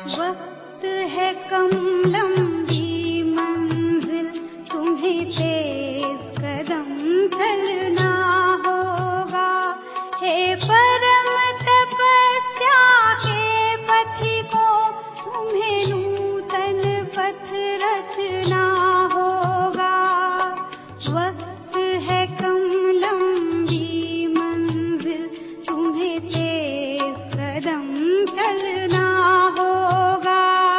वक्त है कम लंबी मंजिल, तुम्हें तेज कदम चलना होगा। हे परम तपस्या के पथिकों, तुम्हें नूतन पथ रचना होगा। वक्त है कम लंबी मंजिल, तुम्हें तेज कदम चलना होगा।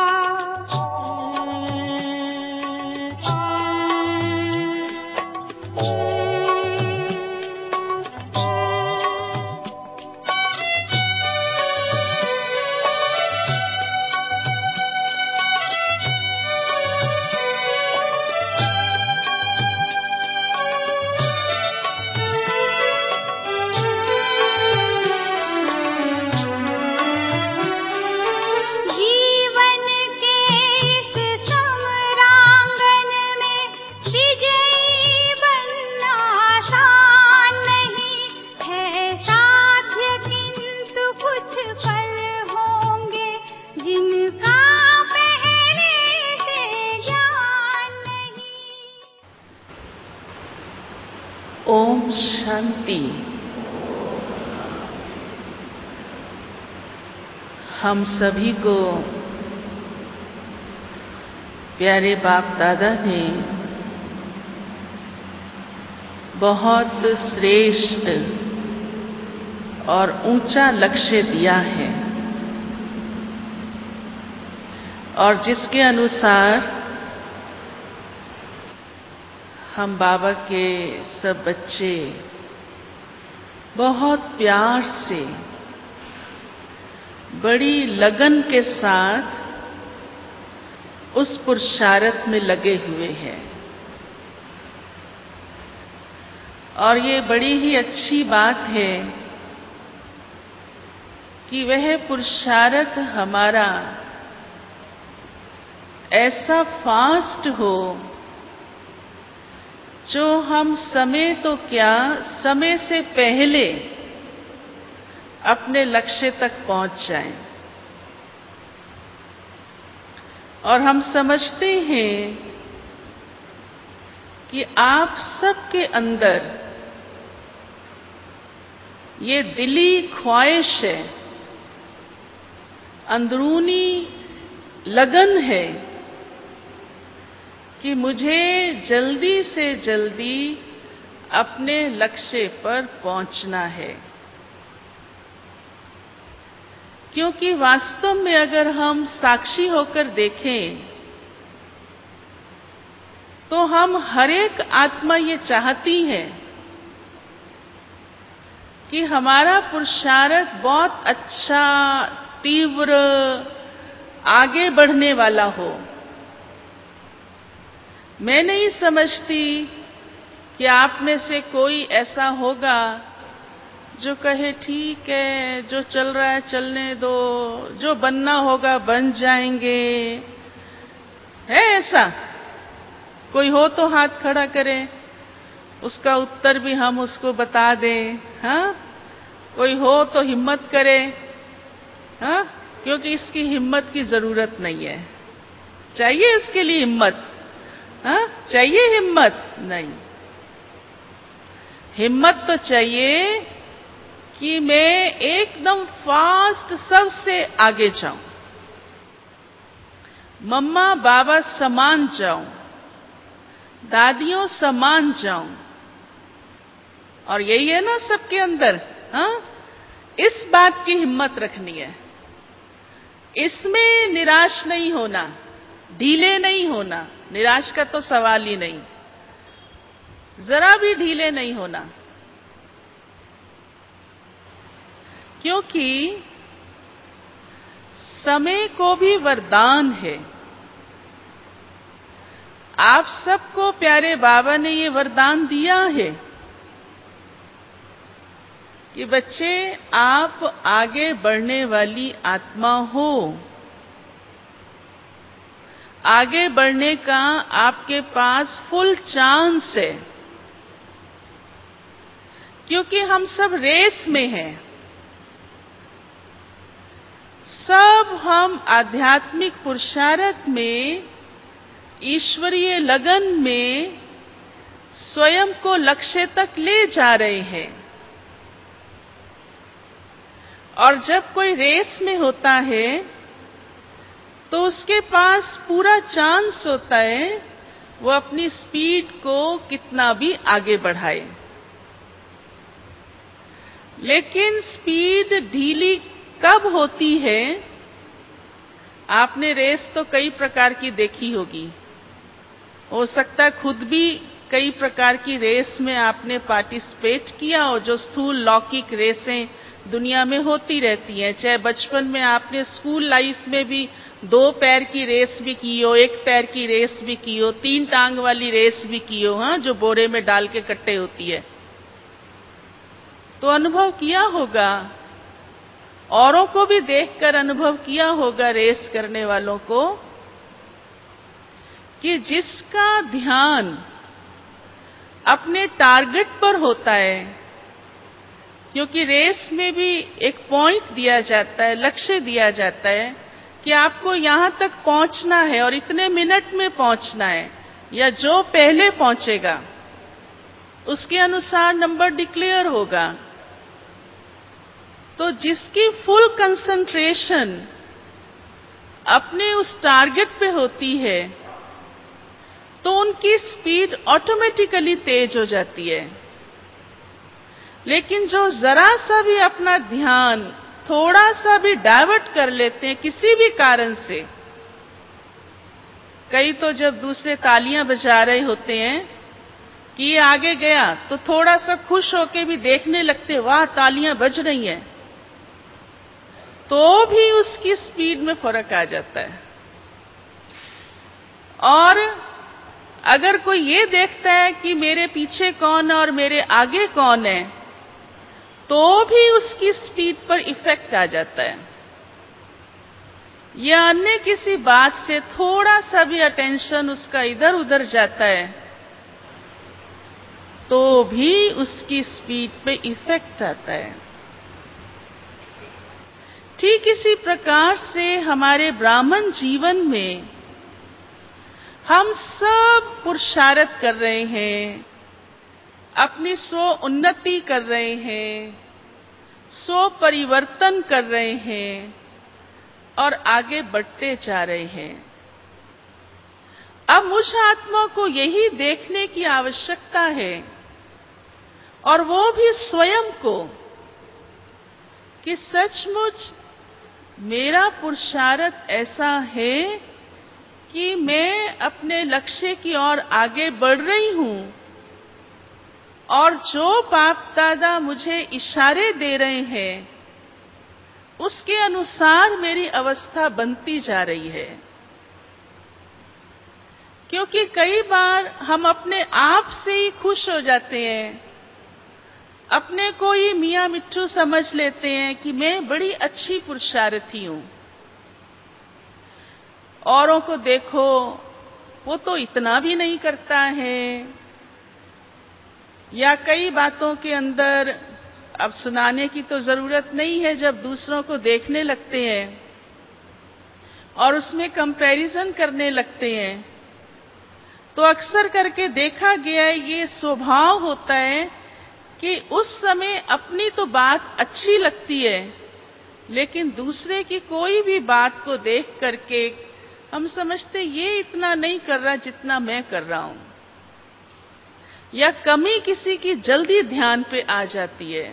जीवन के इस समरांगन में विजयी बनना आसान नहीं है साध्य, किंतु कुछ पल होंगे जिनका पहले से ज्ञान नहीं। ओम शांति। हम सभी को प्यारे बाप दादा ने बहुत श्रेष्ठ और ऊंचा लक्ष्य दिया है, और जिसके अनुसार हम बाबा के सब बच्चे बहुत प्यार से, बड़ी लगन के साथ उस पुरुषार्थ में लगे हुए हैं। और ये बड़ी ही अच्छी बात है कि वह पुरुषार्थ हमारा ऐसा फास्ट हो जो हम समय तो क्या, समय से पहले अपने लक्ष्य तक पहुंच जाएं। और हम समझते हैं कि आप सबके अंदर ये दिली ख्वाहिश है, अंदरूनी लगन है कि मुझे जल्दी से जल्दी अपने लक्ष्य पर पहुंचना है। क्योंकि वास्तव में अगर हम साक्षी होकर देखें तो हम हर एक आत्मा ये चाहती है कि हमारा पुरुषार्थ बहुत अच्छा, तीव्र, आगे बढ़ने वाला हो। मैं नहीं समझती कि आप में से कोई ऐसा होगा जो कहे ठीक है, जो चल रहा है चलने दो, जो बनना होगा बन जाएंगे। है ऐसा? कोई हो तो हाथ खड़ा करे, उसका उत्तर भी हम उसको बता दें। हाँ, कोई हो तो हिम्मत करे। हाँ, क्योंकि इसकी हिम्मत की जरूरत नहीं है। चाहिए इसके लिए हिम्मत? हाँ, चाहिए हिम्मत? नहीं, हिम्मत तो चाहिए कि मैं एकदम फास्ट सबसे आगे जाऊं, मम्मा बाबा समान जाऊं, दादियों समान जाऊं। और यही है ना सबके अंदर। हाँ, इस बात की हिम्मत रखनी है, इसमें निराश नहीं होना, ढीले नहीं होना। निराश का तो सवाल ही नहीं, जरा भी ढीले नहीं होना। क्योंकि समय को भी वरदान है। आप सबको प्यारे बाबा ने ये वरदान दिया है कि बच्चे आप आगे बढ़ने वाली आत्मा हो। आगे बढ़ने का आपके पास फुल चांस है, क्योंकि हम सब रेस में हैं। सब हम आध्यात्मिक पुरुषार्थ में, ईश्वरीय लगन में स्वयं को लक्ष्य तक ले जा रहे हैं। और जब कोई रेस में होता है तो उसके पास पूरा चांस होता है वो अपनी स्पीड को कितना भी आगे बढ़ाए। लेकिन स्पीड ढीली कब होती है? आपने रेस तो कई प्रकार की देखी होगी। हो सकता है खुद भी कई प्रकार की रेस में आपने पार्टिसिपेट किया हो, जो स्थूल लौकिक रेसें दुनिया में होती रहती हैं। चाहे बचपन में आपने स्कूल लाइफ में भी 2 पैर की रेस भी की हो, 1 पैर की रेस भी की हो, 3 टांग वाली रेस भी की हो, हाँ, जो बोरे में डाल के कट्टे होती है। तो अनुभव किया होगा, औरों को भी देखकर अनुभव किया होगा रेस करने वालों को, कि जिसका ध्यान अपने टारगेट पर होता है, क्योंकि रेस में भी एक पॉइंट दिया जाता है, लक्ष्य दिया जाता है कि आपको यहां तक पहुंचना है और इतने मिनट में पहुंचना है, या जो पहले पहुंचेगा उसके अनुसार नंबर डिक्लेयर होगा। तो जिसकी फुल कंसंट्रेशन अपने उस टारगेट पे होती है तो उनकी स्पीड ऑटोमेटिकली तेज हो जाती है। लेकिन जो जरा सा भी अपना ध्यान थोड़ा सा भी डाइवर्ट कर लेते हैं किसी भी कारण से, कई तो जब दूसरे तालियां बजा रहे होते हैं कि ये आगे गया तो थोड़ा सा खुश होके भी देखने लगते, वाह तालियां बज रही हैं, तो भी उसकी स्पीड में फर्क आ जाता है। और अगर कोई ये देखता है कि मेरे पीछे कौन है और मेरे आगे कौन है, तो भी उसकी स्पीड पर इफेक्ट आ जाता है। या अन्य किसी बात से थोड़ा सा भी अटेंशन उसका इधर उधर जाता है तो भी उसकी स्पीड पे इफेक्ट आता है। ठीक इसी प्रकार से हमारे ब्राह्मण जीवन में हम सब पुरुषार्थ कर रहे हैं, अपनी स्व उन्नति कर रहे हैं, स्व परिवर्तन कर रहे हैं और आगे बढ़ते जा रहे हैं। अब मुझ आत्मा को यही देखने की आवश्यकता है, और वो भी स्वयं को, कि सचमुच मेरा पुरुषार्थ ऐसा है कि मैं अपने लक्ष्य की ओर आगे बढ़ रही हूं, और जो बाप दादा मुझे इशारे दे रहे हैं उसके अनुसार मेरी अवस्था बनती जा रही है। क्योंकि कई बार हम अपने आप से ही खुश हो जाते हैं, अपने को ही मियां मिट्ठू समझ लेते हैं कि मैं बड़ी अच्छी पुरुषार्थी हूं। औरों को देखो, वो तो इतना भी नहीं करता है, या कई बातों के अंदर, अब सुनाने की तो जरूरत नहीं है, जब दूसरों को देखने लगते हैं और उसमें कंपैरिजन करने लगते हैं तो अक्सर करके देखा गया है ये स्वभाव होता है कि उस समय अपनी तो बात अच्छी लगती है, लेकिन दूसरे की कोई भी बात को देख करके हम समझते ये इतना नहीं कर रहा जितना मैं कर रहा हूं, या कमी किसी की जल्दी ध्यान पे आ जाती है,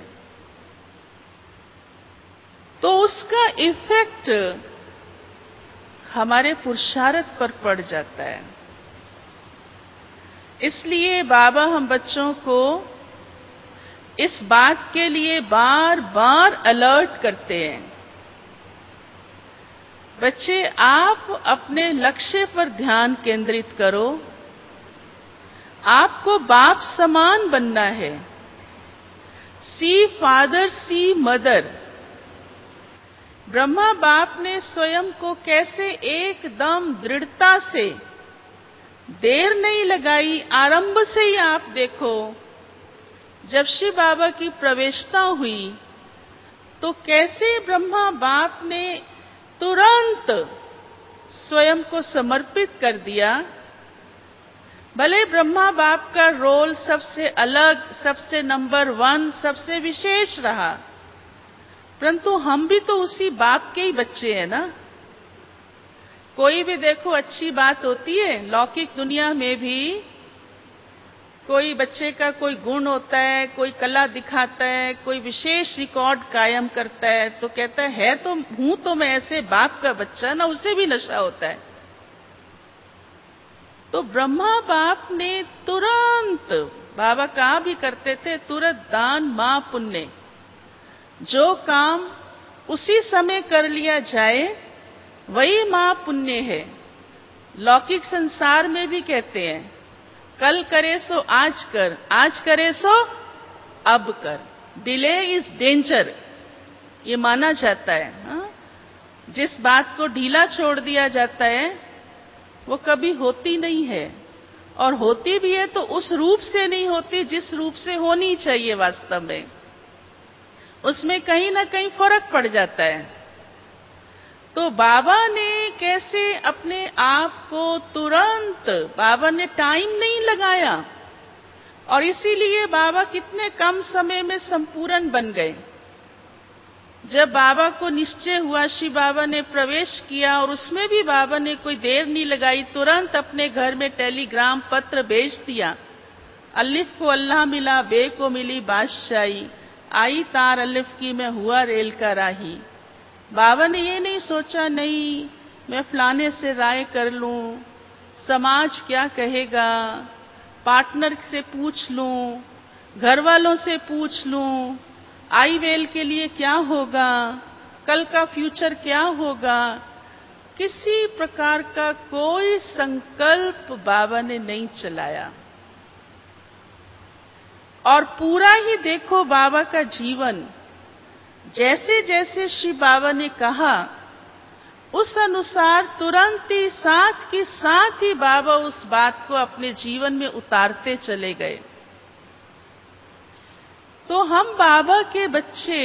तो उसका इफेक्ट हमारे पुरुषार्थ पर पड़ जाता है। इसलिए बाबा हम बच्चों को इस बात के लिए बार बार अलर्ट करते हैं, बच्चे आप अपने लक्ष्य पर ध्यान केंद्रित करो, आपको बाप समान बनना है। See father see mother. Brahma बाप ने स्वयं को कैसे एकदम दृढ़ता से, देर नहीं लगाई, आरंभ से ही आप देखो, जब शिव बाबा की प्रवेशता हुई तो कैसे ब्रह्मा बाप ने तुरंत स्वयं को समर्पित कर दिया। भले ब्रह्मा बाप का रोल सबसे अलग, सबसे नंबर 1, सबसे विशेष रहा, परंतु हम भी तो उसी बाप के ही बच्चे हैं ना। कोई भी देखो अच्छी बात होती है, लौकिक दुनिया में भी कोई बच्चे का कोई गुण होता है, कोई कला दिखाता है, कोई विशेष रिकॉर्ड कायम करता है, तो कहता है तो हूं तो मैं ऐसे बाप का बच्चा ना, उसे भी नशा होता है। तो ब्रह्मा बाप ने तुरंत, बाबा कहा भी करते थे, तुरंत दान मां पुण्य, जो काम उसी समय कर लिया जाए वही मां पुण्य है। लौकिक संसार में भी कहते हैं, कल करे सो आज कर, आज करे सो अब कर, डिले इज डेंजर, ये माना जाता है। हाँ? जिस बात को ढीला छोड़ दिया जाता है वो कभी होती नहीं है, और होती भी है तो उस रूप से नहीं होती जिस रूप से होनी चाहिए। वास्तव में उसमें कहीं ना कहीं फर्क पड़ जाता है। तो बाबा ने कैसे अपने आप को तुरंत, बाबा ने टाइम नहीं लगाया, और इसीलिए बाबा कितने कम समय में संपूर्ण बन गए। जब बाबा को निश्चय हुआ, शिव बाबा ने प्रवेश किया, और उसमें भी बाबा ने कोई देर नहीं लगाई, तुरंत अपने घर में टेलीग्राम पत्र भेज दिया। अलिफ को अल्लाह मिला, बे को मिली बादशाही, आई तार अलिफ की मैं हुआ रेल का राही। बाबा ने ये नहीं सोचा, नहीं मैं फलाने से राय कर लूं, समाज क्या कहेगा, पार्टनर से पूछ लूं, घर वालों से पूछ लूं, आई वेल के लिए क्या होगा, कल का फ्यूचर क्या होगा। किसी प्रकार का कोई संकल्प बाबा ने नहीं चलाया। और पूरा ही देखो बाबा का जीवन, जैसे जैसे शिव बाबा ने कहा उस अनुसार तुरंत ही साथ ही बाबा उस बात को अपने जीवन में उतारते चले गए। तो हम बाबा के बच्चे,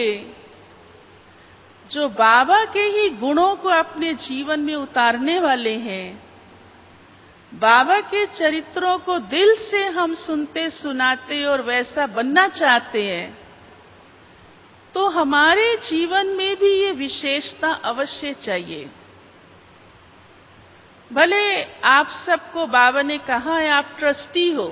जो बाबा के ही गुणों को अपने जीवन में उतारने वाले हैं, बाबा के चरित्रों को दिल से हम सुनते सुनाते और वैसा बनना चाहते हैं, तो हमारे जीवन में भी ये विशेषता अवश्य चाहिए। भले आप सबको बाबा ने कहा है आप ट्रस्टी हो,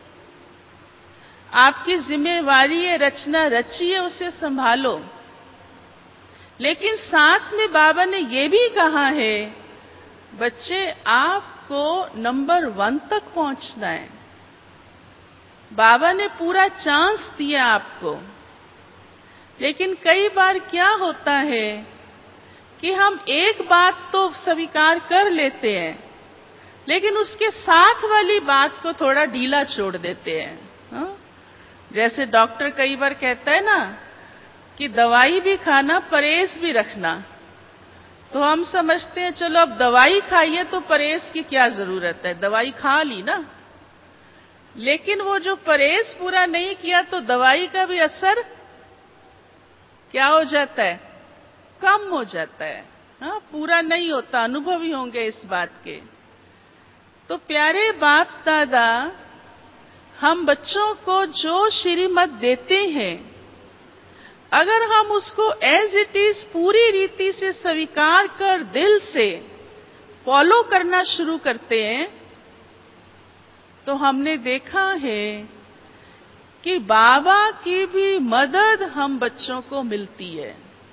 आपकी जिम्मेवारी है रचना रचिए, उसे संभालो, लेकिन साथ में बाबा ने ये भी कहा है बच्चे आपको नंबर 1 तक पहुंचना है। बाबा ने पूरा चांस दिया आपको, लेकिन कई बार क्या होता है कि हम एक बात तो स्वीकार कर लेते हैं, लेकिन उसके साथ वाली बात को थोड़ा ढीला छोड़ देते हैं। हाँ? जैसे डॉक्टर कई बार कहता है ना कि दवाई भी खाना, परहेज भी रखना, तो हम समझते हैं चलो अब दवाई खाइए तो परहेज की क्या जरूरत है, दवाई खा ली ना। लेकिन वो जो परहेज पूरा नहीं किया तो दवाई का भी असर क्या हो जाता है, कम हो जाता है। हाँ, पूरा नहीं होता, अनुभवी होंगे इस बात के। तो प्यारे बाप दादा, हम बच्चों को जो श्रीमत देते हैं, अगर हम उसको एज इट इज पूरी रीति से स्वीकार कर दिल से फॉलो करना शुरू करते हैं, तो हमने देखा है कि बाबा की भी मदद हम बच्चों को मिलती है।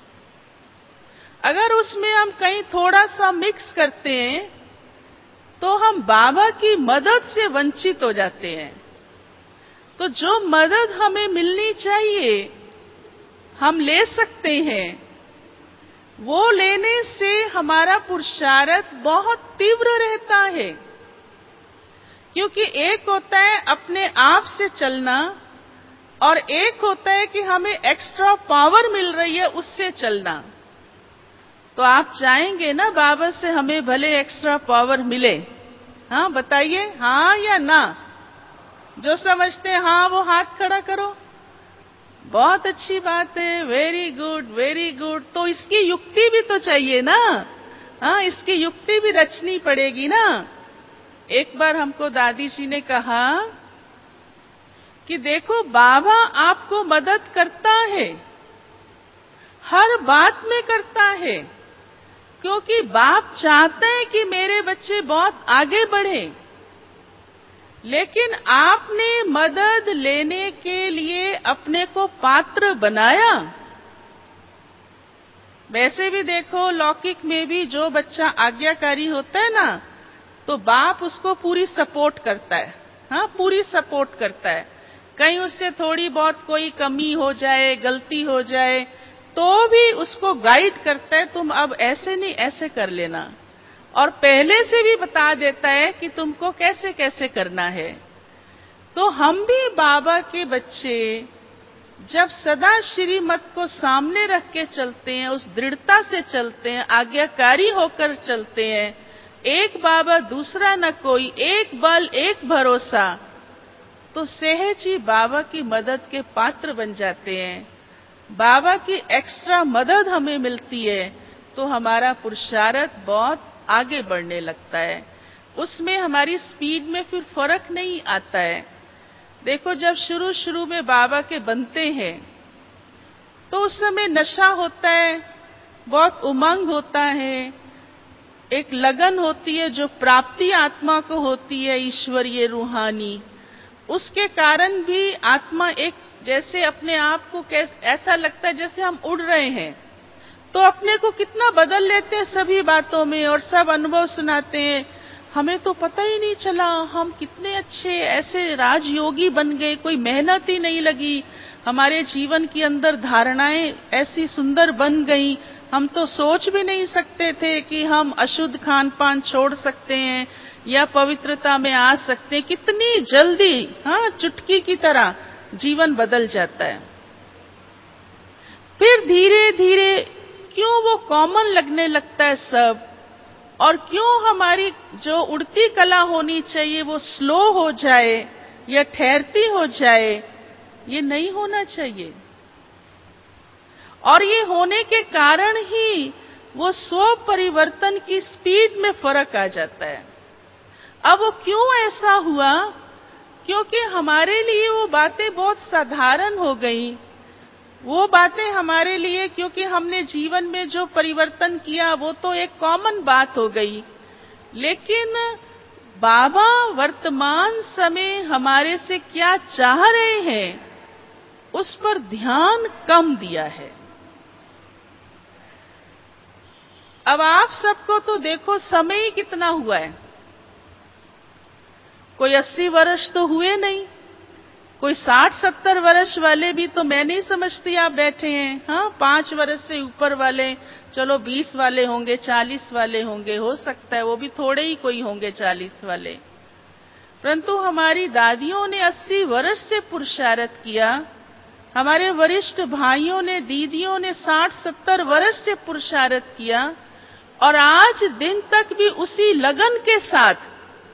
अगर उसमें हम कहीं थोड़ा सा मिक्स करते हैं तो हम बाबा की मदद से वंचित हो जाते हैं। तो जो मदद हमें मिलनी चाहिए हम ले सकते हैं, वो लेने से हमारा पुरुषार्थ बहुत तीव्र रहता है। क्योंकि एक होता है अपने आप से चलना, और एक होता है कि हमें एक्स्ट्रा पावर मिल रही है उससे चलना। तो आप चाहेंगे ना बाबा से हमें भले एक्स्ट्रा पावर मिले? हाँ बताइए, हाँ या ना? जो समझते हैं हाँ वो हाथ खड़ा करो। बहुत अच्छी बात है, वेरी गुड वेरी गुड। तो इसकी युक्ति भी तो चाहिए ना, हाँ, इसकी युक्ति भी रचनी पड़ेगी ना। एक बार हमको दादी जी ने कहा कि देखो बाबा आपको मदद करता है, हर बात में करता है, क्योंकि बाप चाहते हैं कि मेरे बच्चे बहुत आगे बढ़े, लेकिन आपने मदद लेने के लिए अपने को पात्र बनाया। वैसे भी देखो लौकिक में भी जो बच्चा आज्ञाकारी होता है ना, तो बाप उसको पूरी सपोर्ट करता है। हाँ, पूरी सपोर्ट करता है। कहीं उससे थोड़ी बहुत कोई कमी हो जाए, गलती हो जाए, तो भी उसको गाइड करता है, तुम अब ऐसे नहीं ऐसे कर लेना, और पहले से भी बता देता है कि तुमको कैसे कैसे करना है। तो हम भी बाबा के बच्चे जब सदा श्रीमत को सामने रख के चलते हैं, उस दृढ़ता से चलते हैं, आज्ञाकारी होकर चलते हैं, एक बाबा दूसरा न कोई, एक बल एक भरोसा, तो सहज ही बाबा की मदद के पात्र बन जाते हैं। बाबा की एक्स्ट्रा मदद हमें मिलती है तो हमारा पुरुषार्थ बहुत आगे बढ़ने लगता है। उसमें हमारी स्पीड में फिर फर्क नहीं आता है। देखो जब शुरू शुरू में बाबा के बनते हैं तो उस समय नशा होता है, बहुत उमंग होता है, एक लगन होती है जो प्राप्ति आत्मा को होती है, ईश्वरीय रूहानी। उसके कारण भी आत्मा एक जैसे अपने आप को ऐसा लगता है जैसे हम उड़ रहे हैं, तो अपने को कितना बदल लेते हैं सभी बातों में, और सब अनुभव सुनाते हैं, हमें तो पता ही नहीं चला हम कितने अच्छे ऐसे राजयोगी बन गए, कोई मेहनत ही नहीं लगी, हमारे जीवन के अंदर धारणाएं ऐसी सुंदर बन गई, हम तो सोच भी नहीं सकते थे कि हम अशुद्ध खान पान छोड़ सकते हैं या पवित्रता में आ सकते हैं। कितनी जल्दी, हाँ, चुटकी की तरह जीवन बदल जाता है। फिर धीरे धीरे क्यों वो कॉमन लगने लगता है सब, और क्यों हमारी जो उड़ती कला होनी चाहिए वो स्लो हो जाए या ठहरती हो जाए। ये नहीं होना चाहिए, और ये होने के कारण ही वो स्व परिवर्तन की स्पीड में फर्क आ जाता है। अब वो क्यों ऐसा हुआ? क्योंकि हमारे लिए वो बातें बहुत साधारण हो गई। वो बातें हमारे लिए, क्योंकि हमने जीवन में जो परिवर्तन किया वो तो एक कॉमन बात हो गई, लेकिन बाबा वर्तमान समय हमारे से क्या चाह रहे हैं उस पर ध्यान कम दिया है। अब आप सबको तो देखो समय ही कितना हुआ है, कोई 80 वर्ष तो हुए नहीं, कोई 60-70 वर्ष वाले भी तो मैं नहीं समझती आप बैठे हैं। हाँ, 5 वर्ष से ऊपर वाले, चलो 20 वाले होंगे, 40 वाले होंगे, हो सकता है वो भी थोड़े ही कोई होंगे 40 वाले। परंतु हमारी दादियों ने 80 वर्ष से पुरुषार्थ किया, हमारे वरिष्ठ भाइयों ने, दीदियों ने 60-70 वर्ष से पुरुषार्थ किया, और आज दिन तक भी उसी लगन के साथ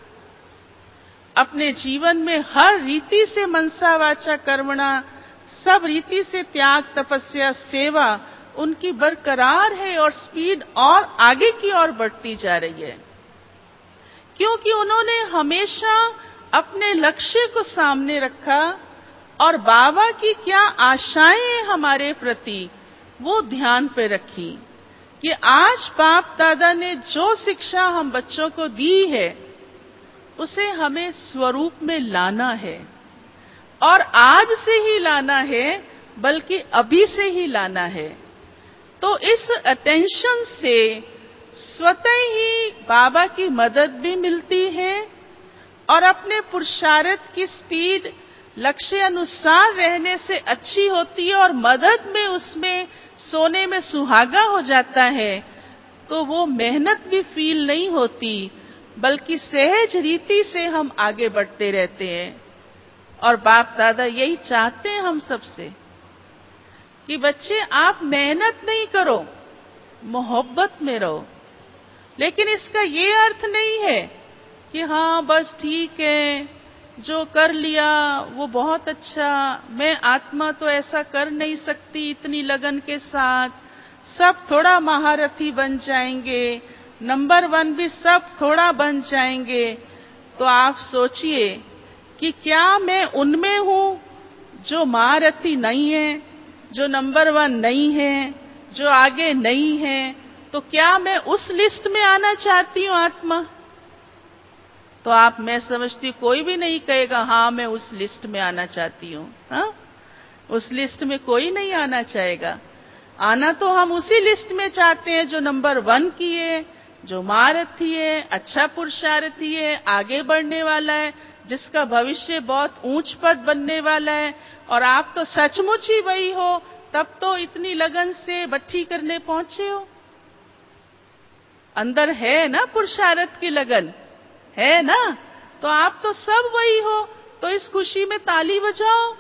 अपने जीवन में हर रीति से मनसा वाचा कर्मणा, सब रीति से त्याग, तपस्या, सेवा उनकी बरकरार है, और स्पीड और आगे की ओर बढ़ती जा रही है, क्योंकि उन्होंने हमेशा अपने लक्ष्य को सामने रखा और बाबा की क्या आशाएं हैं हमारे प्रति वो ध्यान पे रखी, कि आज बाप दादा ने जो शिक्षा हम बच्चों को दी है उसे हमें स्वरूप में लाना है, और आज से ही लाना है, बल्कि अभी से ही लाना है। तो इस अटेंशन से स्वतः ही बाबा की मदद भी मिलती है, और अपने पुरुषार्थ की स्पीड लक्ष्य अनुसार रहने से अच्छी होती है, और मदद में उसमें सोने में सुहागा हो जाता है, तो वो मेहनत भी फील नहीं होती, बल्कि सहज रीति से हम आगे बढ़ते रहते हैं। और बाप दादा यही चाहते हैं हम सबसे कि बच्चे आप मेहनत नहीं करो, मोहब्बत में रहो। लेकिन इसका ये अर्थ नहीं है कि हाँ बस ठीक है, जो कर लिया वो बहुत अच्छा, मैं आत्मा तो ऐसा कर नहीं सकती इतनी लगन के साथ, सब थोड़ा महारथी बन जाएंगे, नंबर 1 भी सब थोड़ा बन जाएंगे, तो आप सोचिए कि क्या मैं उनमें हूं जो महारथी नहीं है, जो नंबर 1 नहीं है, जो आगे नहीं है? तो क्या मैं उस लिस्ट में आना चाहती हूं आत्मा? तो मैं समझती कोई भी नहीं कहेगा हाँ मैं उस लिस्ट में आना चाहती हूँ। हाँ, उस लिस्ट में कोई नहीं आना चाहेगा। आना तो हम उसी लिस्ट में चाहते हैं जो नंबर 1 की है, जो महारथी है, अच्छा पुरुषार्थी है, आगे बढ़ने वाला है, जिसका भविष्य बहुत ऊंच पद बनने वाला है। और आप तो सचमुच ही वही हो, तब तो इतनी लगन से भट्ठी करने पहुंचे हो। अंदर है ना पुरुषार्थ की लगन, है ना? तो आप तो सब वही हो, तो इस खुशी में ताली बजाओ।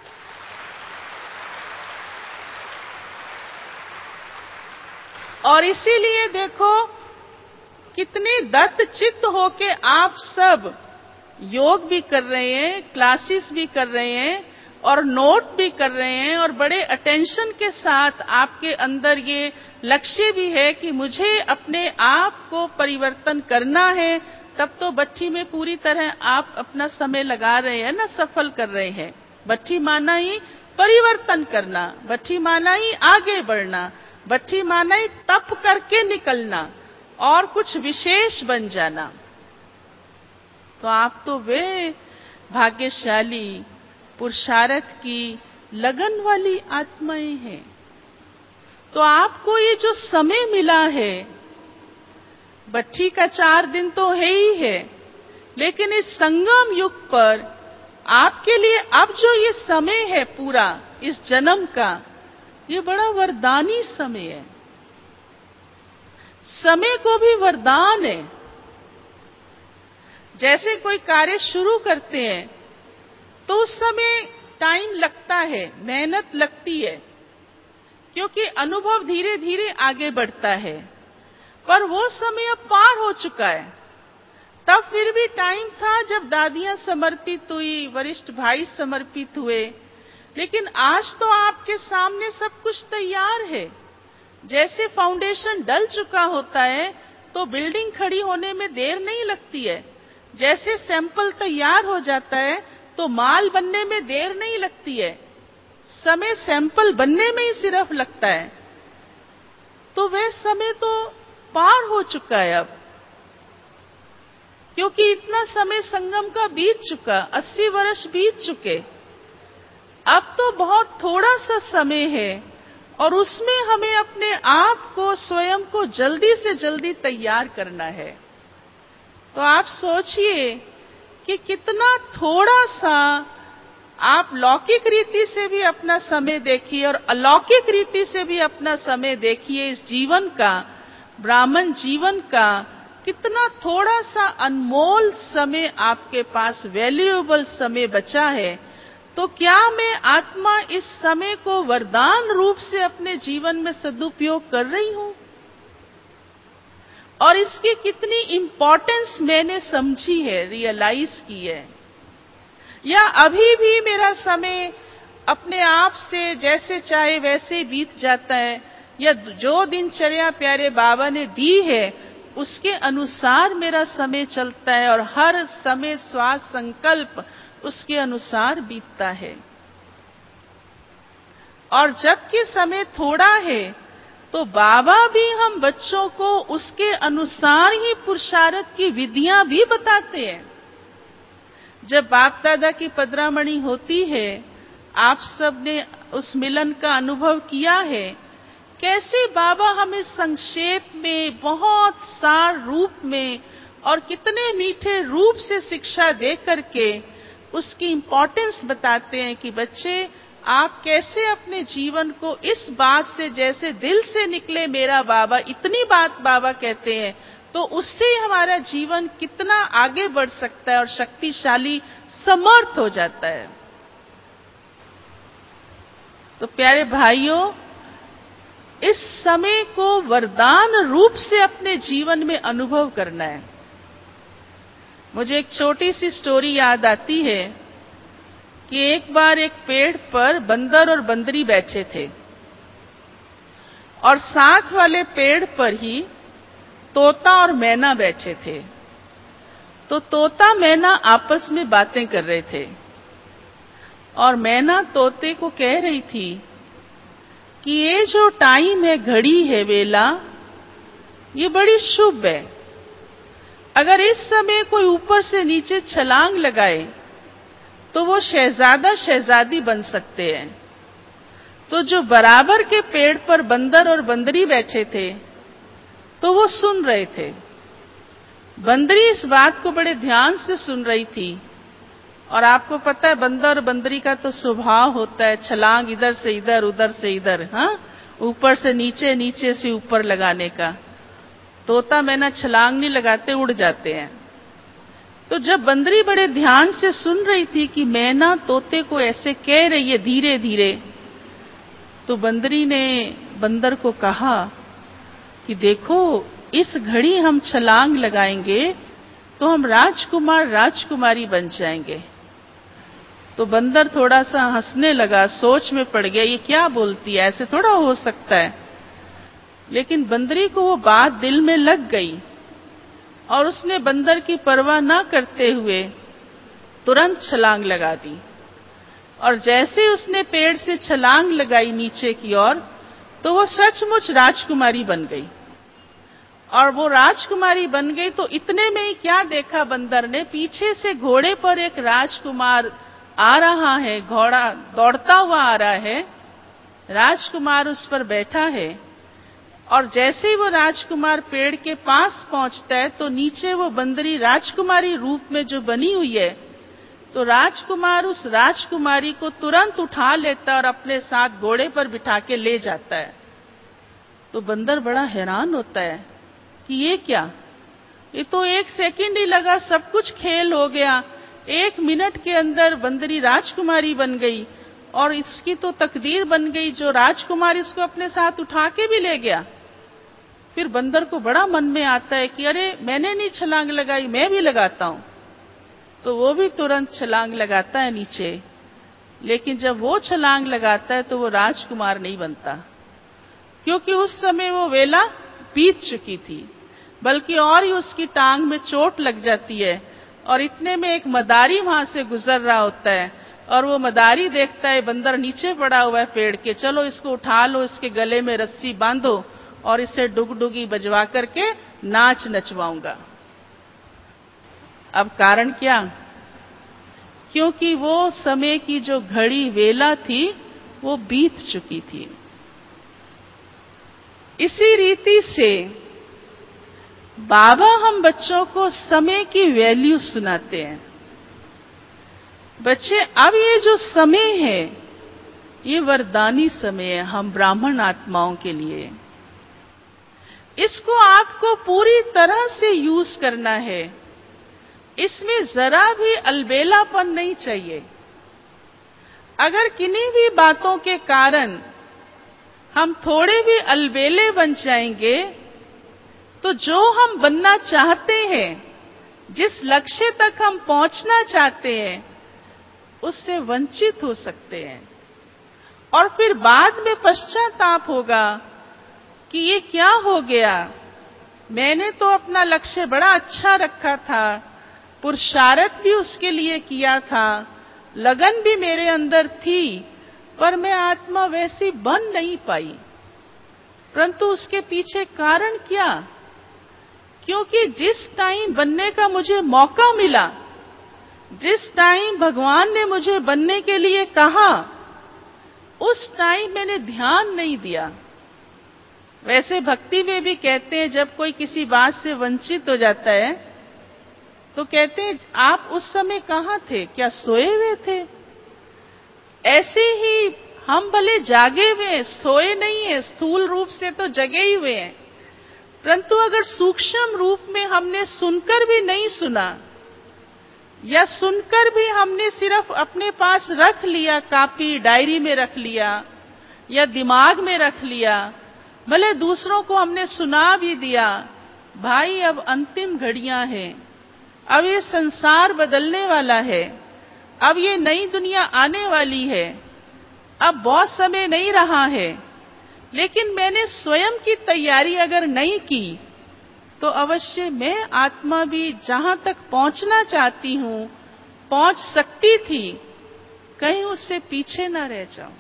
और इसीलिए देखो कितने दत्त चित्त होके आप सब योग भी कर रहे हैं, क्लासेस भी कर रहे हैं और नोट भी कर रहे हैं, और बड़े अटेंशन के साथ आपके अंदर ये लक्ष्य भी है कि मुझे अपने आप को परिवर्तन करना है। तब तो भट्ठी में पूरी तरह आप अपना समय लगा रहे हैं ना, सफल कर रहे हैं। भट्ठी माना ही परिवर्तन करना, भट्ठी माना ही आगे बढ़ना, भट्ठी माना ही तप करके निकलना और कुछ विशेष बन जाना। तो आप तो वे भाग्यशाली पुरुषार्थ की लगन वाली आत्माएं हैं। तो आपको ये जो समय मिला है, भट्ठी का 4 दिन तो है ही है, लेकिन इस संगम युग पर आपके लिए अब जो ये समय है पूरा इस जन्म का, ये बड़ा वरदानी समय है। समय को भी वरदान है। जैसे कोई कार्य शुरू करते हैं तो उस समय टाइम लगता है, मेहनत लगती है, क्योंकि अनुभव धीरे धीरे आगे बढ़ता है। पर वो समय अब पार हो चुका है। तब फिर भी टाइम था जब दादियां समर्पित हुई, वरिष्ठ भाई समर्पित हुए, लेकिन आज तो आपके सामने सब कुछ तैयार है। जैसे फाउंडेशन डल चुका होता है तो बिल्डिंग खड़ी होने में देर नहीं लगती है। जैसे सैंपल तैयार हो जाता है तो माल बनने में देर नहीं लगती है। समय सैंपल बनने में ही सिर्फ लगता है। तो वह समय तो पार हो चुका है अब, क्योंकि इतना समय संगम का बीत चुका, 80 वर्ष बीत चुके। अब तो बहुत थोड़ा सा समय है और उसमें हमें अपने आप को, स्वयं को जल्दी से जल्दी तैयार करना है। तो आप सोचिए कि कितना थोड़ा सा आप लौकिक रीति से भी अपना समय देखिए और अलौकिक रीति से भी अपना समय देखिए। इस जीवन का, ब्राह्मण जीवन का कितना थोड़ा सा अनमोल समय आपके पास, वैल्यूएबल समय बचा है। तो क्या मैं आत्मा इस समय को वरदान रूप से अपने जीवन में सदुपयोग कर रही हूं? और इसकी कितनी इंपॉर्टेंस मैंने समझी है, रियलाइज की है? या अभी भी मेरा समय अपने आप से जैसे चाहे वैसे बीत जाता है, या जो दिनचर्या प्यारे बाबा ने दी है उसके अनुसार मेरा समय चलता है और हर समय श्वास संकल्प उसके अनुसार बीतता है? और जबकि समय थोड़ा है तो बाबा भी हम बच्चों को उसके अनुसार ही पुरुषार्थ की विधियां भी बताते हैं। जब बाप दादा की पदरामणि होती है, आप सब ने उस मिलन का अनुभव किया है, कैसे बाबा हमें संक्षेप में, बहुत सार रूप में और कितने मीठे रूप से शिक्षा दे करके उसकी इंपॉर्टेंस बताते हैं कि बच्चे आप कैसे अपने जीवन को इस बात से, जैसे दिल से निकले मेरा बाबा, इतनी बात बाबा कहते हैं, तो उससे हमारा जीवन कितना आगे बढ़ सकता है और शक्तिशाली, समर्थ हो जाता है। तो प्यारे भाइयों, इस समय को वरदान रूप से अपने जीवन में अनुभव करना है। मुझे एक छोटी सी स्टोरी याद आती है कि एक बार एक पेड़ पर बंदर और बंदरी बैठे थे और साथ वाले पेड़ पर ही तोता और मैना बैठे थे। तो तोता मैना आपस में बातें कर रहे थे और मैना तोते को कह रही थी कि ये जो टाइम है, घड़ी है, वेला, ये बड़ी शुभ है। अगर इस समय कोई ऊपर से नीचे छलांग लगाए तो वो शहजादा शहजादी बन सकते हैं। तो जो बराबर के पेड़ पर बंदर और बंदरी बैठे थे तो वो सुन रहे थे। बंदरी इस बात को बड़े ध्यान से सुन रही थी और आपको पता है बंदर और बंदरी का तो स्वभाव होता है छलांग इधर से इधर, उधर से इधर, हाँ, ऊपर से नीचे, नीचे से ऊपर लगाने का। तोता मैना छलांग नहीं लगाते, उड़ जाते हैं। तो जब बंदरी बड़े ध्यान से सुन रही थी कि मैना तोते को ऐसे कह रही है धीरे धीरे, तो बंदरी ने बंदर को कहा कि देखो, इस घड़ी हम छलांग लगाएंगे तो हम राजकुमार राजकुमारी बन जाएंगे। तो बंदर थोड़ा सा हंसने लगा, सोच में पड़ गया, ये क्या बोलती है, ऐसे थोड़ा हो सकता है। लेकिन बंदरी को वो बात दिल में लग गई और उसने बंदर की परवाह ना करते हुए तुरंत छलांग लगा दी। और जैसे उसने पेड़ से छलांग लगाई नीचे की ओर, तो वो सचमुच राजकुमारी बन गई। और वो राजकुमारी बन गई तो इतने में ही क्या देखा बंदर ने, पीछे से घोड़े पर एक राजकुमार आ रहा है, घोड़ा दौड़ता हुआ आ रहा है, राजकुमार उस पर बैठा है। और जैसे ही वो राजकुमार पेड़ के पास पहुंचता है तो नीचे वो बंदरी राजकुमारी रूप में जो बनी हुई है, तो राजकुमार उस राजकुमारी को तुरंत उठा लेता है और अपने साथ घोड़े पर बिठा के ले जाता है। तो बंदर बड़ा हैरान होता है कि ये क्या, ये तो 1 सेकंड ही लगा, सब कुछ खेल हो गया। 1 मिनट के अंदर बंदरी राजकुमारी बन गई और इसकी तो तकदीर बन गई, जो राजकुमार इसको अपने साथ उठा के भी ले गया। फिर बंदर को बड़ा मन में आता है कि अरे, मैंने नहीं छलांग लगाई, मैं भी लगाता हूं। तो वो भी तुरंत छलांग लगाता है नीचे। लेकिन जब वो छलांग लगाता है तो वो राजकुमार नहीं बनता, क्योंकि उस समय वो वेला बीत चुकी थी। बल्कि और ही उसकी टांग में चोट लग जाती है और इतने में एक मदारी वहां से गुजर रहा होता है और वो मदारी देखता है बंदर नीचे पड़ा हुआ है पेड़ के, चलो इसको उठा लो, इसके गले में रस्सी बांधो और इसे डुगडुगी बजवा करके नाच नचवाऊंगा। अब कारण क्या, क्योंकि वो समय की जो घड़ी वेला थी वो बीत चुकी थी। इसी रीति से बाबा हम बच्चों को समय की वैल्यू सुनाते हैं। बच्चे, अब ये जो समय है ये वरदानी समय है हम ब्राह्मण आत्माओं के लिए। इसको आपको पूरी तरह से यूज करना है, इसमें जरा भी अलबेलापन नहीं चाहिए। अगर किन्हीं भी बातों के कारण हम थोड़े भी अलबेले बन जाएंगे तो जो हम बनना चाहते हैं, जिस लक्ष्य तक हम पहुंचना चाहते हैं, उससे वंचित हो सकते हैं और फिर बाद में पश्चाताप होगा कि ये क्या हो गया, मैंने तो अपना लक्ष्य बड़ा अच्छा रखा था, पुरुषार्थ भी उसके लिए किया था, लगन भी मेरे अंदर थी, पर मैं आत्मा वैसी बन नहीं पाई। परंतु उसके पीछे कारण क्या, क्योंकि जिस टाइम बनने का मुझे मौका मिला, जिस टाइम भगवान ने मुझे बनने के लिए कहा, उस टाइम मैंने ध्यान नहीं दिया। वैसे भक्ति में भी कहते हैं जब कोई किसी बात से वंचित हो जाता है तो कहते हैं आप उस समय कहाँ थे, क्या सोए हुए थे। ऐसे ही हम भले जागे हुए, सोए नहीं है, स्थूल रूप से तो जगे ही हुए हैं, परंतु अगर सूक्ष्म रूप में हमने सुनकर भी नहीं सुना या सुनकर भी हमने सिर्फ अपने पास रख लिया, कॉपी डायरी में रख लिया या दिमाग में रख लिया, भले दूसरों को हमने सुना भी दिया, भाई अब अंतिम घड़ियां हैं, अब ये संसार बदलने वाला है, अब ये नई दुनिया आने वाली है, अब बहुत समय नहीं रहा है, लेकिन मैंने स्वयं की तैयारी अगर नहीं की तो अवश्य मैं आत्मा भी जहां तक पहुंचना चाहती हूं, पहुंच सकती थी, कहीं उससे पीछे ना रह जाऊं।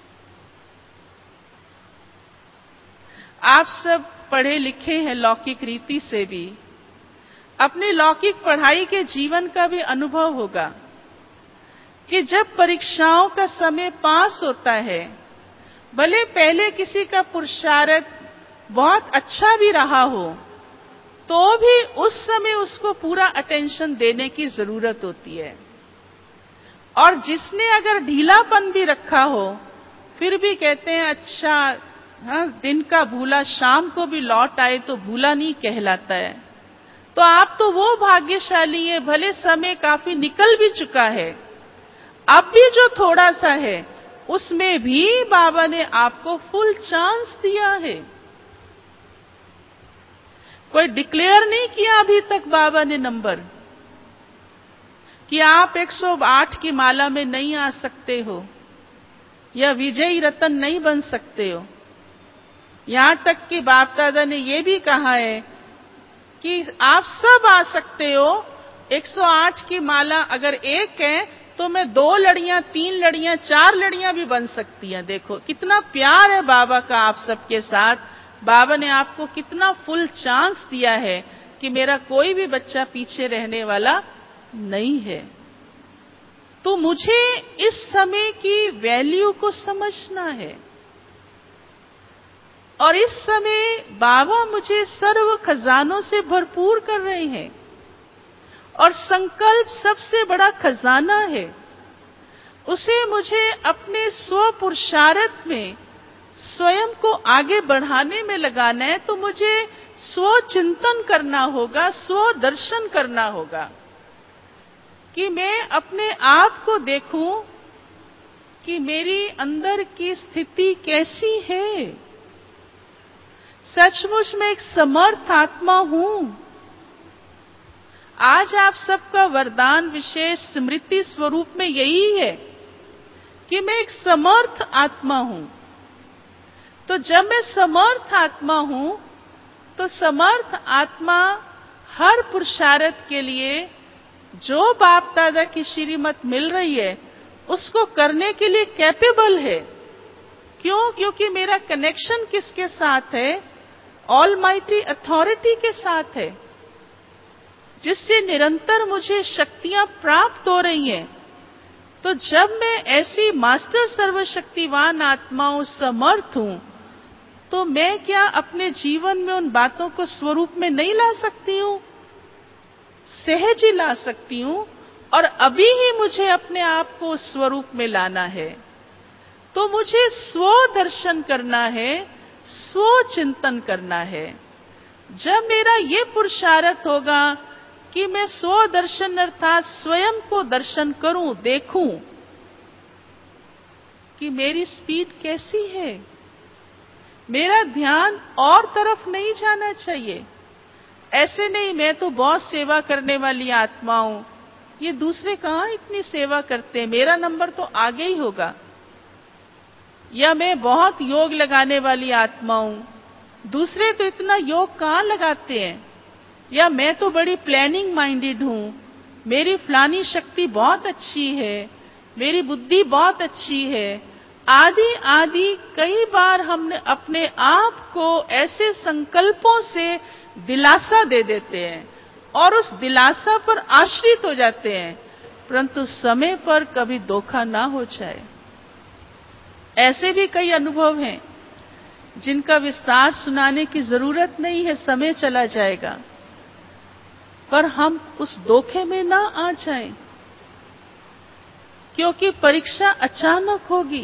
आप सब पढ़े लिखे हैं लौकिक रीति से भी, अपने लौकिक पढ़ाई के जीवन का भी अनुभव होगा कि जब परीक्षाओं का समय पास होता है, भले पहले किसी का पुरुषार्थ बहुत अच्छा भी रहा हो, तो भी उस समय उसको पूरा अटेंशन देने की जरूरत होती है। और जिसने अगर ढीलापन भी रखा हो, फिर भी कहते हैं अच्छा, हाँ, दिन का भूला शाम को भी लौट आए तो भूला नहीं कहलाता है। तो आप तो वो भाग्यशाली है, भले समय काफी निकल भी चुका है, अब भी जो थोड़ा सा है उसमें भी बाबा ने आपको फुल चांस दिया है। कोई डिक्लेयर नहीं किया अभी तक बाबा ने नंबर कि आप 108 की माला में नहीं आ सकते हो या विजयी रतन नहीं बन सकते हो। यहां तक कि बाप दादा ने यह भी कहा है कि आप सब आ सकते हो। 108 की माला अगर एक है तो मैं 2 लड़ियां, 3 लड़ियां, 4 लड़ियां भी बन सकती हैं। देखो कितना प्यार है बाबा का आप सबके साथ। बाबा ने आपको कितना फुल चांस दिया है कि मेरा कोई भी बच्चा पीछे रहने वाला नहीं है। तो मुझे इस समय की वैल्यू को समझना है। और इस समय बाबा मुझे सर्व खजानों से भरपूर कर रहे हैं। और संकल्प सबसे बड़ा खजाना है, उसे मुझे अपने स्व पुरुषार्थ में स्वयं को आगे बढ़ाने में लगाना है। तो मुझे स्व चिंतन करना होगा, स्व दर्शन करना होगा कि मैं अपने आप को देखूं कि मेरी अंदर की स्थिति कैसी है। सचमुच मैं एक समर्थ आत्मा हूं। आज आप सबका वरदान विशेष स्मृति स्वरूप में यही है कि मैं एक समर्थ आत्मा हूं। तो जब मैं समर्थ आत्मा हूं, तो समर्थ आत्मा हर पुरुषार्थ के लिए जो बाप दादा की श्रीमत मिल रही है उसको करने के लिए कैपेबल है। क्यों? क्योंकि मेरा कनेक्शन किसके साथ है? ऑलमाइटी अथॉरिटी के साथ है, जिससे निरंतर मुझे शक्तियां प्राप्त हो रही हैं। तो जब मैं ऐसी मास्टर सर्वशक्तिवान आत्माओं समर्थ हूं, तो मैं क्या अपने जीवन में उन बातों को स्वरूप में नहीं ला सकती हूं? सहज ही ला सकती हूं। और अभी ही मुझे अपने आप को उस स्वरूप में लाना है। तो मुझे स्व दर्शन करना है, स्व चिंतन करना है। जब मेरा ये पुरुषार्थ होगा कि मैं स्व दर्शन अर्थात स्वयं को दर्शन करूं, देखूं कि मेरी स्पीड कैसी है। मेरा ध्यान और तरफ नहीं जाना चाहिए। ऐसे नहीं मैं तो बहुत सेवा करने वाली आत्मा हूं, ये दूसरे कहां इतनी सेवा करते हैं, मेरा नंबर तो आगे ही होगा। या मैं बहुत योग लगाने वाली आत्मा हूं, दूसरे तो इतना योग कहां लगाते हैं। या मैं तो बड़ी प्लानिंग माइंडेड हूं, मेरी फलानी शक्ति बहुत अच्छी है, मेरी बुद्धि बहुत अच्छी है, आदि आदि। कई बार हमने अपने आप को ऐसे संकल्पों से दिलासा दे देते हैं और उस दिलासा पर आश्रित हो जाते हैं, परंतु समय पर कभी धोखा ना हो जाए। ऐसे भी कई अनुभव हैं जिनका विस्तार सुनाने की जरूरत नहीं है, समय चला जाएगा। पर हम उस धोखे में ना आ जाएं, क्योंकि परीक्षा अचानक होगी।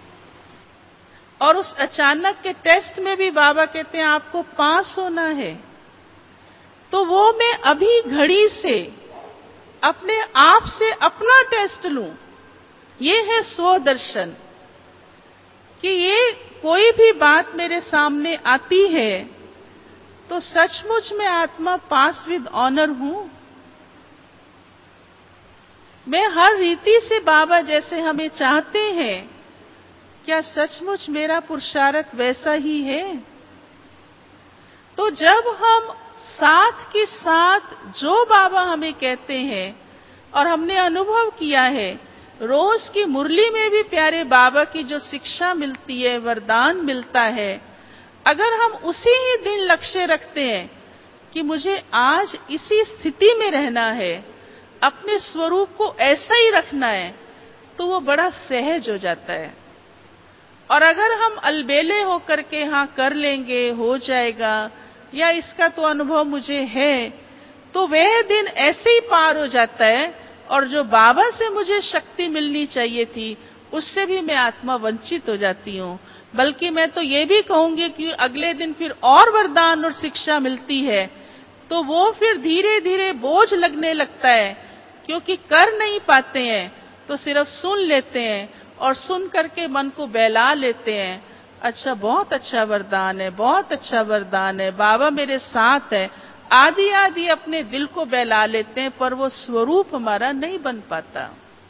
और उस अचानक के टेस्ट में भी बाबा कहते हैं आपको पास होना है। तो वो मैं अभी घड़ी से अपने आप से अपना टेस्ट लूं, ये है स्वदर्शन। कि ये कोई भी बात मेरे सामने आती है तो सचमुच में आत्मा पास विद ऑनर हूं। मैं हर रीति से बाबा जैसे हमें चाहते हैं, क्या सचमुच मेरा पुरुषार्थ वैसा ही है? तो जब हम साथ के साथ जो बाबा हमें कहते हैं और हमने अनुभव किया है, रोज की मुरली में भी प्यारे बाबा की जो शिक्षा मिलती है, वरदान मिलता है, अगर हम उसी ही दिन लक्ष्य रखते हैं कि मुझे आज इसी स्थिति में रहना है, अपने स्वरूप को ऐसा ही रखना है, तो वो बड़ा सहज हो जाता है। और अगर हम अलबेले होकर के हाँ कर लेंगे, हो जाएगा, या इसका तो अनुभव मुझे है, तो वह दिन ऐसे ही पार हो जाता है और जो बाबा से मुझे शक्ति मिलनी चाहिए थी, उससे भी मैं आत्मा वंचित हो जाती हूँ। बल्कि मैं तो ये भी कहूंगी कि अगले दिन फिर और वरदान और शिक्षा मिलती है, तो वो फिर धीरे धीरे बोझ लगने लगता है, क्योंकि कर नहीं पाते हैं तो सिर्फ सुन लेते हैं और सुन करके मन को बहला लेते हैं। अच्छा, बहुत अच्छा वरदान है, बहुत अच्छा वरदान है, बाबा मेरे साथ है, आदि आदि अपने दिल को बहला लेते हैं, पर वो स्वरूप हमारा नहीं बन पाता।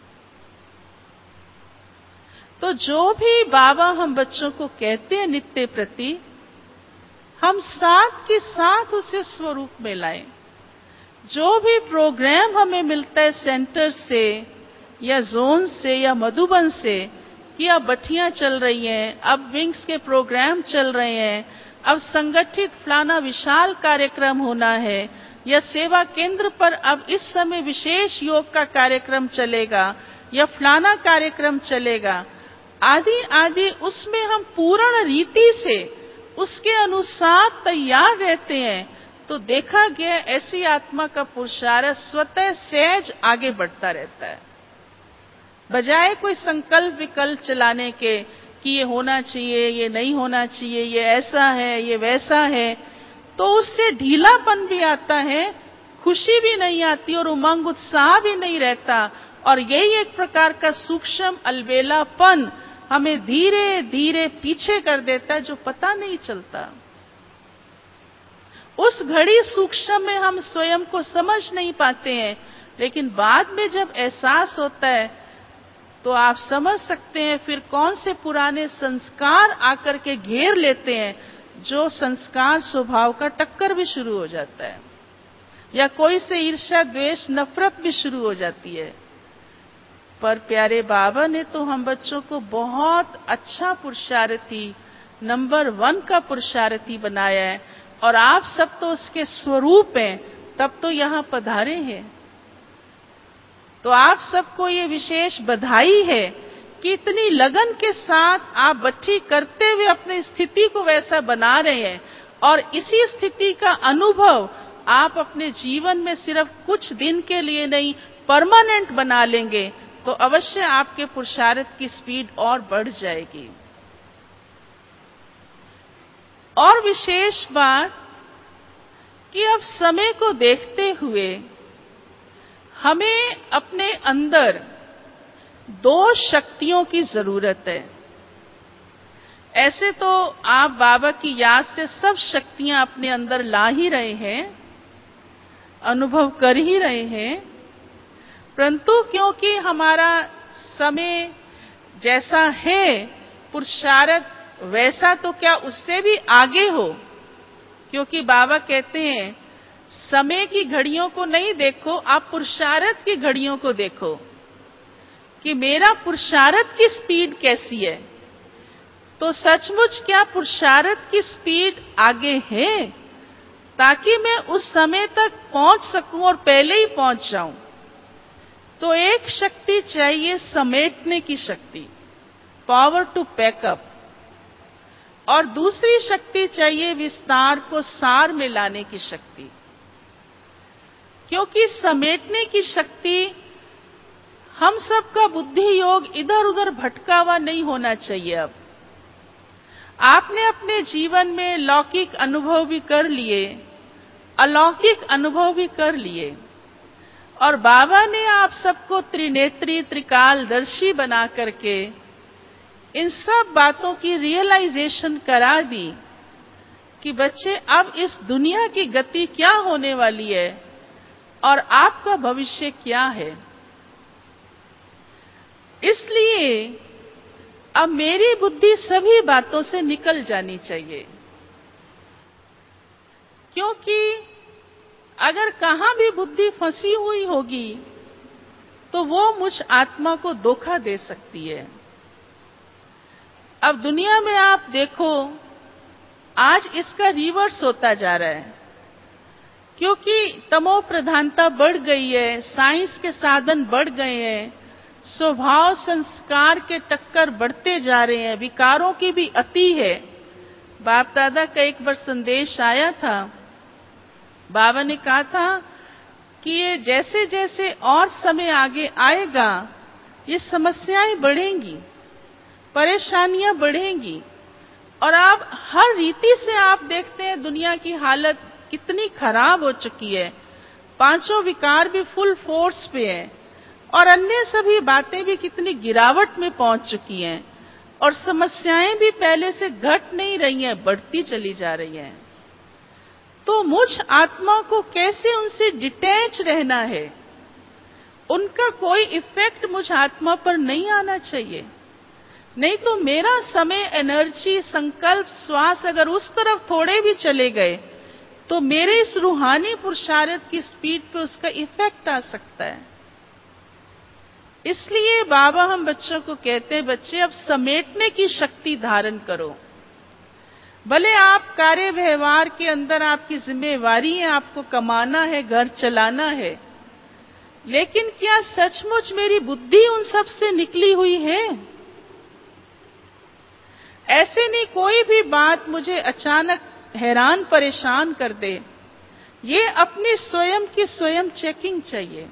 तो जो भी बाबा हम बच्चों को कहते हैं नित्य प्रति, हम साथ के साथ उसे स्वरूप में लाएं। जो भी प्रोग्राम हमें मिलता है सेंटर से या जोन से या मधुबन से, कि अब बठियां चल रही हैं, अब विंग्स के प्रोग्राम चल रहे हैं, अब संगठित फलाना विशाल कार्यक्रम होना है, या सेवा केंद्र पर अब इस समय विशेष योग का कार्यक्रम चलेगा, या फलाना कार्यक्रम चलेगा, आदि आदि, उसमें हम पूर्ण रीति से उसके अनुसार तैयार रहते हैं, तो देखा गया ऐसी आत्मा का पुरुषार्थ स्वतः सहज आगे बढ़ता रहता है। बजाय कोई संकल्प विकल्प चलाने के कि ये होना चाहिए, ये नहीं होना चाहिए, ये ऐसा है, ये वैसा है, तो उससे ढीलापन भी आता है, खुशी भी नहीं आती और उमंग उत्साह भी नहीं रहता। और यही एक प्रकार का सूक्ष्म अलबेलापन हमें धीरे धीरे पीछे कर देता है, जो पता नहीं चलता। उस घड़ी सूक्ष्म में हम स्वयं को समझ नहीं पाते हैं, लेकिन बाद में जब एहसास होता है तो आप समझ सकते हैं फिर कौन से पुराने संस्कार आकर के घेर लेते हैं, जो संस्कार स्वभाव का टक्कर भी शुरू हो जाता है, या कोई से ईर्ष्या द्वेष नफरत भी शुरू हो जाती है। पर प्यारे बाबा ने तो हम बच्चों को बहुत अच्छा पुरुषार्थी, नंबर 1 का पुरुषार्थी बनाया है, और आप सब तो उसके स्वरूप हैं, तब तो यहाँ पधारे हैं। तो आप सबको ये विशेष बधाई है कि इतनी लगन के साथ आप बट्ठी करते हुए अपनी स्थिति को वैसा बना रहे हैं, और इसी स्थिति का अनुभव आप अपने जीवन में सिर्फ कुछ दिन के लिए नहीं, परमानेंट बना लेंगे, तो अवश्य आपके पुरुषार्थ की स्पीड और बढ़ जाएगी। और विशेष बात कि अब समय को देखते हुए हमें अपने अंदर 2 शक्तियों की जरूरत है। ऐसे तो आप बाबा की याद से सब शक्तियां अपने अंदर ला ही रहे हैं, अनुभव कर ही रहे हैं, परंतु क्योंकि हमारा समय जैसा है, पुरुषार्थ वैसा तो क्या उससे भी आगे हो, क्योंकि बाबा कहते हैं समय की घड़ियों को नहीं देखो, आप पुरुषार्थ की घड़ियों को देखो कि मेरा पुरुषार्थ की स्पीड कैसी है। तो सचमुच क्या पुरुषार्थ की स्पीड आगे है, ताकि मैं उस समय तक पहुंच सकूं और पहले ही पहुंच जाऊं। तो एक शक्ति चाहिए समेटने की शक्ति, पावर टू पैकअप, और दूसरी शक्ति चाहिए विस्तार को सार में लाने की शक्ति। क्योंकि समेटने की शक्ति, हम सबका बुद्धि योग इधर उधर भटका हुआ नहीं होना चाहिए। अब आपने अपने जीवन में लौकिक अनुभव भी कर लिए, अलौकिक अनुभव भी कर लिए, और बाबा ने आप सबको त्रिनेत्री त्रिकालदर्शी बना करके इन सब बातों की रियलाइजेशन करा दी कि बच्चे अब इस दुनिया की गति क्या होने वाली है और आपका भविष्य क्या है। इसलिए अब मेरी बुद्धि सभी बातों से निकल जानी चाहिए, क्योंकि अगर कहां भी बुद्धि फंसी हुई होगी तो वो मुझ आत्मा को धोखा दे सकती है। अब दुनिया में आप देखो, आज इसका रिवर्स होता जा रहा है, क्योंकि तमो प्रधानता बढ़ गई है, साइंस के साधन बढ़ गए हैं, स्वभाव संस्कार के टक्कर बढ़ते जा रहे हैं, विकारों की भी अति है। बाप दादा का एक बार संदेश आया था, बाबा ने कहा था कि ये जैसे जैसे और समय आगे आएगा, ये समस्याएं बढ़ेंगी, परेशानियां बढ़ेंगी। और आप हर रीति से आप देखते हैं दुनिया की हालत कितनी खराब हो चुकी है। पांचों विकार भी फुल फोर्स पे है और अन्य सभी बातें भी कितनी गिरावट में पहुंच चुकी हैं, और समस्याएं भी पहले से घट नहीं रही हैं, बढ़ती चली जा रही हैं। तो मुझ आत्मा को कैसे उनसे डिटैच रहना है? उनका कोई इफेक्ट मुझ आत्मा पर नहीं आना चाहिए, नहीं तो मेरा समय, एनर्जी, संकल्प, श्वास अगर उस तरफ थोड़े भी चले गए तो मेरे इस रूहानी पुरुषार्थ की स्पीड पे उसका इफेक्ट आ सकता है। इसलिए बाबा हम बच्चों को कहते हैं, बच्चे अब समेटने की शक्ति धारण करो। भले आप कार्य व्यवहार के अंदर आपकी जिम्मेवारी है, आपको कमाना है, घर चलाना है, लेकिन क्या सचमुच मेरी बुद्धि उन सब से निकली हुई है? ऐसे नहीं कोई भी बात मुझे अचानक हैरान परेशान कर दे, ये अपनी स्वयं की स्वयं चेकिंग चाहिए।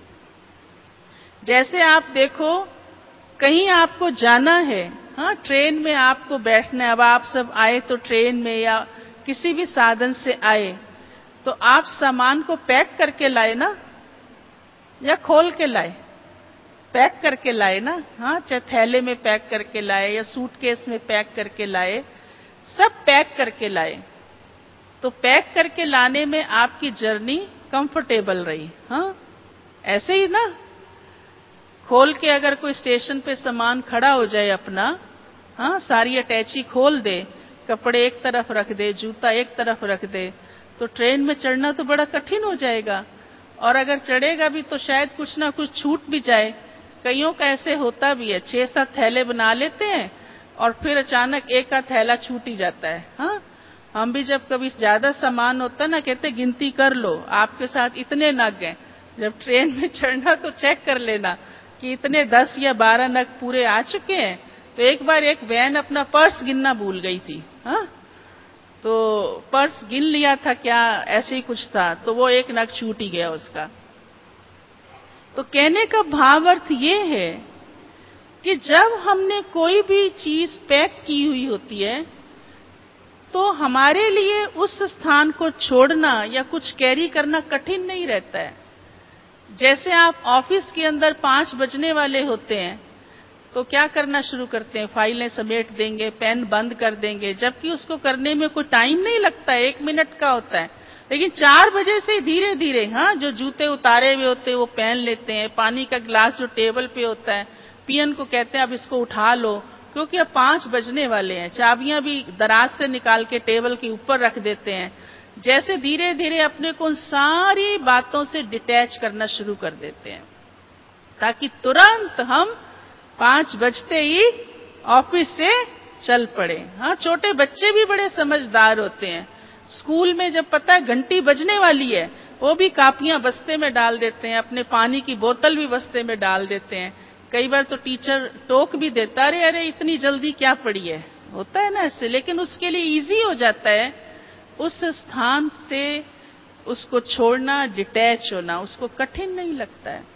जैसे आप देखो, कहीं आपको जाना है, हाँ, ट्रेन में आपको बैठना है। अब आप सब आए तो ट्रेन में या किसी भी साधन से आए, तो आप सामान को पैक करके लाए ना, या खोल के लाए? पैक करके लाए ना, हाँ, चाहे थैले में पैक करके लाए या सूटकेस में पैक करके लाए, सब पैक करके लाए। तो पैक करके लाने में आपकी जर्नी कंफर्टेबल रही, हाँ, ऐसे ही ना। खोल के अगर कोई स्टेशन पे सामान खड़ा हो जाए अपना, हाँ, सारी अटैची खोल दे, कपड़े एक तरफ रख दे, जूता एक तरफ रख दे, तो ट्रेन में चढ़ना तो बड़ा कठिन हो जाएगा। और अगर चढ़ेगा भी तो शायद कुछ ना कुछ छूट भी जाए। कईयों का ऐसे होता भी है, 6-7 थैले बना लेते हैं और फिर अचानक एक का थैला छूट ही जाता है। हाँ, हम भी जब कभी ज्यादा सामान होता ना, कहते गिनती कर लो, आपके साथ इतने नग हैं। जब ट्रेन में चढ़ना तो चेक कर लेना कि इतने 10 या 12 नग पूरे आ चुके हैं। तो एक बार एक वैन अपना पर्स गिनना भूल गई थी, हाँ, तो पर्स गिन लिया था क्या, ऐसे ही कुछ था, तो वो एक नग छूट ही गया उसका। तो कहने का भाव अर्थ ये है कि जब हमने कोई भी चीज पैक की हुई होती है, तो हमारे लिए उस स्थान को छोड़ना या कुछ कैरी करना कठिन नहीं रहता है। जैसे आप ऑफिस के अंदर 5 बजने वाले होते हैं, तो क्या करना शुरू करते हैं? फाइलें समेट देंगे, पेन बंद कर देंगे, जबकि उसको करने में कोई टाइम नहीं लगता है, 1 मिनट का होता है। लेकिन 4 बजे से धीरे धीरे, हाँ, जो जूते उतारे हुए होते हैं वो पहन लेते हैं, पानी का गिलास जो टेबल पे होता है, पियन को कहते हैं अब इसको उठा लो, क्योंकि अब 5 बजने वाले हैं। चाबियां भी दराज से निकाल के टेबल के ऊपर रख देते हैं। जैसे धीरे धीरे अपने को उन सारी बातों से डिटैच करना शुरू कर देते हैं, ताकि तुरंत हम 5 बजते ही ऑफिस से चल पड़े। हाँ, छोटे बच्चे भी बड़े समझदार होते हैं। स्कूल में जब पता है घंटी बजने वाली है, वो भी कापियां बस्ते में डाल देते हैं, अपने पानी की बोतल भी बस्ते में डाल देते हैं। कई बार तो टीचर टोक भी देता, अरे अरे इतनी जल्दी क्या पड़ी है, होता है ना ऐसे। लेकिन उसके लिए इजी हो जाता है उस स्थान से उसको छोड़ना, डिटैच होना, उसको कठिन नहीं लगता है।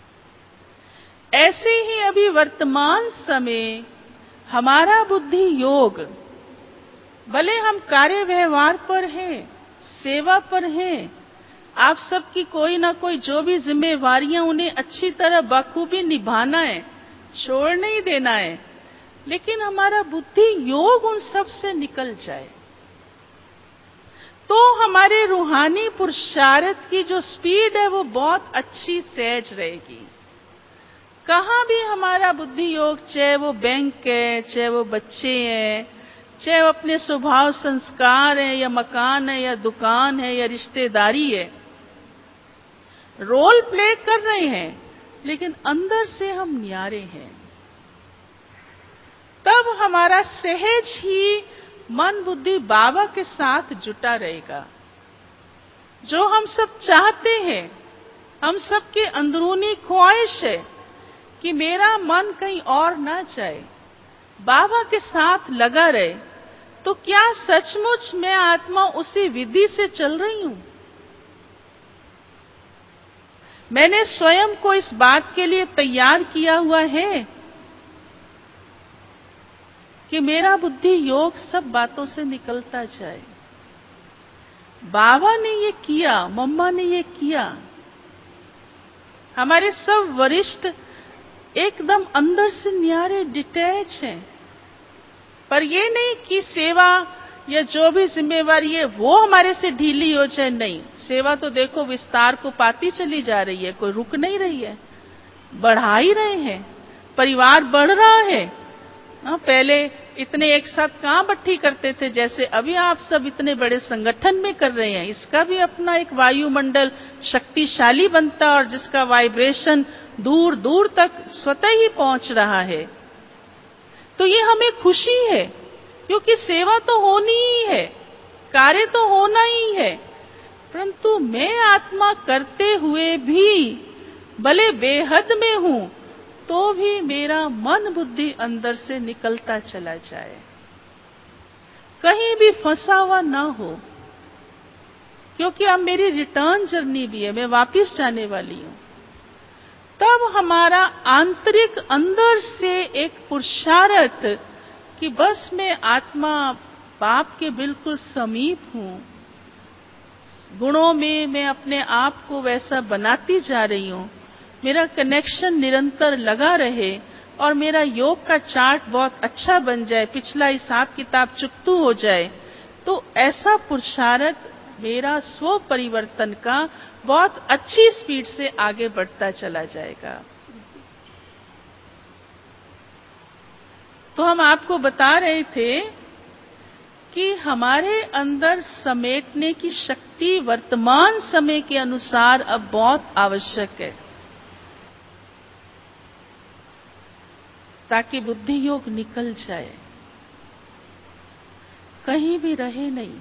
ऐसे ही अभी वर्तमान समय हमारा बुद्धि योग, भले हम कार्य व्यवहार पर हैं, सेवा पर हैं, आप सबकी कोई ना कोई जो भी जिम्मेवारियां उन्हें अच्छी तरह बखूबी निभाना है, छोड़ नहीं देना है, लेकिन हमारा बुद्धि योग उन सब से निकल जाए, तो हमारे रूहानी पुरुषार्थ की जो स्पीड है वो बहुत अच्छी सहज रहेगी। कहां भी हमारा बुद्धि योग, चाहे वो बैंक है, चाहे वो बच्चे हैं, चाहे वो अपने स्वभाव संस्कार है, या मकान है, या दुकान है, या रिश्तेदारी है, रोल प्ले कर रहे हैं, लेकिन अंदर से हम न्यारे हैं। तब हमारा सहज ही मन बुद्धि बाबा के साथ जुटा रहेगा। जो हम सब चाहते हैं, हम सबकी अंदरूनी ख्वाहिश है कि मेरा मन कहीं और ना जाए, बाबा के साथ लगा रहे, तो क्या सचमुच मैं आत्मा उसी विधि से चल रही हूं? मैंने स्वयं को इस बात के लिए तैयार किया हुआ है कि मेरा बुद्धि योग सब बातों से निकलता जाए। बाबा ने ये किया, मम्मा ने ये किया, हमारे सब वरिष्ठ एकदम अंदर से न्यारे डिटैच हैं। पर ये नहीं कि सेवा या जो भी जिम्मेवारी है वो हमारे से ढीली हो जाए, नहीं। सेवा तो देखो विस्तार को पाती चली जा रही है, कोई रुक नहीं रही है, बढ़ा ही रहे हैं, परिवार बढ़ रहा है। पहले इतने एक साथ कहां इकट्ठी करते थे, जैसे अभी आप सब इतने बड़े संगठन में कर रहे हैं। इसका भी अपना एक वायुमंडल शक्तिशाली बनता और जिसका वाइब्रेशन दूर दूर तक स्वतः ही पहुंच रहा है। तो ये हमें खुशी है, क्योंकि सेवा तो होनी ही है, कार्य तो होना ही है। परंतु मैं आत्मा करते हुए भी भले बेहद में हूं, तो भी मेरा मन बुद्धि अंदर से निकलता चला जाए, कहीं भी फंसा हुआ ना हो। क्योंकि अब मेरी रिटर्न जर्नी भी है, मैं वापस जाने वाली हूं। तब हमारा आंतरिक अंदर से एक पुरुषार्थ कि बस मैं आत्मा बाप के बिल्कुल समीप हूं, गुणों में मैं अपने आप को वैसा बनाती जा रही हूं, मेरा कनेक्शन निरंतर लगा रहे और मेरा योग का चार्ट बहुत अच्छा बन जाए, पिछला हिसाब किताब चुकतू हो जाए। तो ऐसा पुरुषार्थ मेरा स्व परिवर्तन का बहुत अच्छी स्पीड से आगे बढ़ता चला जाएगा। तो हम आपको बता रहे थे कि हमारे अंदर समेटने की शक्ति वर्तमान समय के अनुसार अब बहुत आवश्यक है, ताकि बुद्धि योग निकल जाए, कहीं भी रहे नहीं।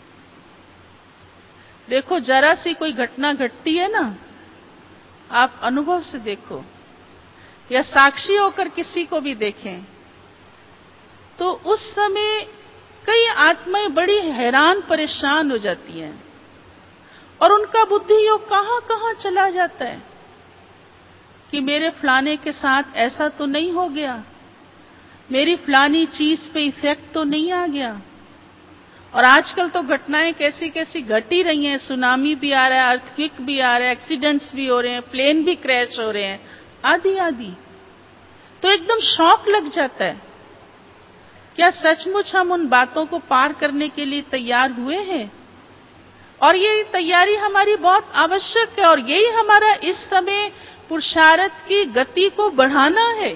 देखो, जरा सी कोई घटना घटती है ना, आप अनुभव से देखो या साक्षी होकर किसी को भी देखें, तो उस समय कई आत्माएं बड़ी हैरान परेशान हो जाती हैं और उनका बुद्धि योग कहां कहां चला जाता है कि मेरे फलाने के साथ ऐसा तो नहीं हो गया, मेरी फलानी चीज पे इफेक्ट तो नहीं आ गया। और आजकल तो घटनाएं कैसी कैसी घट ही रही हैं, सुनामी भी आ रहा है, अर्थक्वेक भी आ रहा है, एक्सीडेंट्स भी हो रहे हैं, प्लेन भी क्रैश हो रहे हैं, आदि आदि। तो एकदम शॉक लग जाता है, क्या सचमुच हम उन बातों को पार करने के लिए तैयार हुए हैं? और ये तैयारी हमारी बहुत आवश्यक है, और यही हमारा इस समय पुरुषार्थ की गति को बढ़ाना है।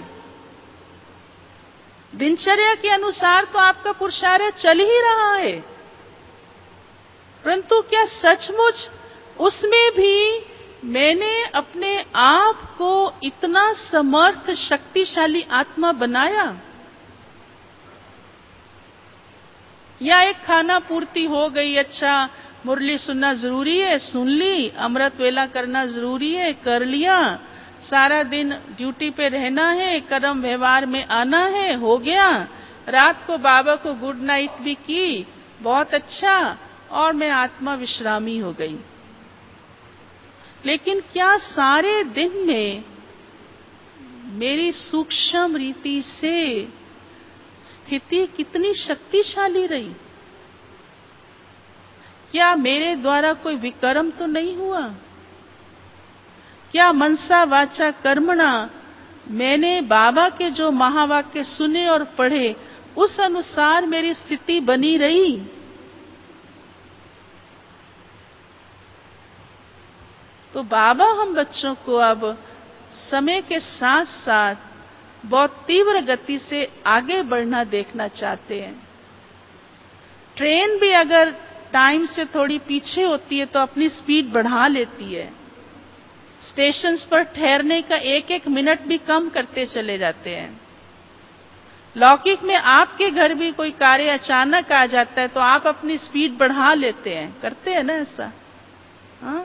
दिनचर्या के अनुसार तो आपका पुरुषार्थ चल ही रहा है, परंतु क्या सचमुच उसमें भी मैंने अपने आप को इतना समर्थ शक्तिशाली आत्मा बनाया? या एक खाना पूर्ति हो गई, अच्छा मुरली सुनना जरूरी है, सुन ली, अमृत वेला करना जरूरी है, कर लिया, सारा दिन ड्यूटी पे रहना है, कर्म व्यवहार में आना है, हो गया, रात को बाबा को गुड नाइट भी की, बहुत अच्छा, और मैं आत्मा विश्रामी हो गई। लेकिन क्या सारे दिन में मेरी सूक्ष्म रीति से स्थिति कितनी शक्तिशाली रही? क्या मेरे द्वारा कोई विकर्म तो नहीं हुआ? क्या मनसा वाचा कर्मणा मैंने बाबा के जो महावाक्य सुने और पढ़े, उस अनुसार मेरी स्थिति बनी रही? तो बाबा हम बच्चों को अब समय के साथ साथ बहुत तीव्र गति से आगे बढ़ना देखना चाहते हैं। ट्रेन भी अगर टाइम से थोड़ी पीछे होती है तो अपनी स्पीड बढ़ा लेती है, स्टेशंस पर ठहरने का एक एक मिनट भी कम करते चले जाते हैं। लौकिक में आपके घर भी कोई कार्य अचानक आ जाता है तो आप अपनी स्पीड बढ़ा लेते हैं, करते हैं ना ऐसा? हाँ?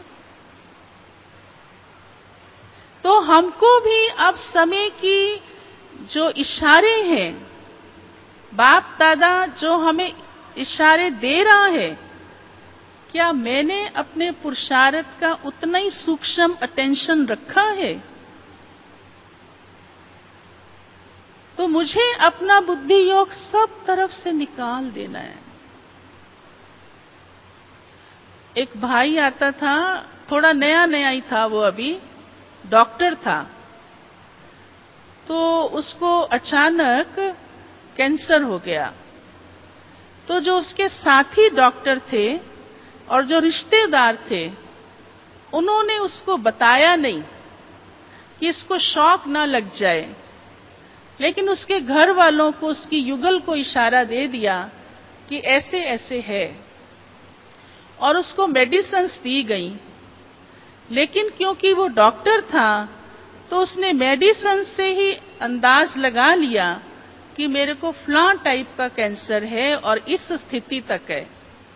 तो हमको भी अब समय की जो इशारे हैं, बाप दादा जो हमें इशारे दे रहा है, क्या मैंने अपने पुरुषार्थ का उतना ही सूक्ष्म अटेंशन रखा है? तो मुझे अपना बुद्धि योग सब तरफ से निकाल देना है। एक भाई आता था, थोड़ा नया नया ही था वो, अभी डॉक्टर था। तो उसको अचानक कैंसर हो गया। तो जो उसके साथी डॉक्टर थे और जो रिश्तेदार थे, उन्होंने उसको बताया नहीं कि इसको शॉक ना लग जाए, लेकिन उसके घर वालों को, उसकी युगल को इशारा दे दिया कि ऐसे ऐसे है, और उसको मेडिसिन्स दी गई। लेकिन क्योंकि वो डॉक्टर था तो उसने मेडिसिन से ही अंदाज लगा लिया कि मेरे को फलां टाइप का कैंसर है और इस स्थिति तक है।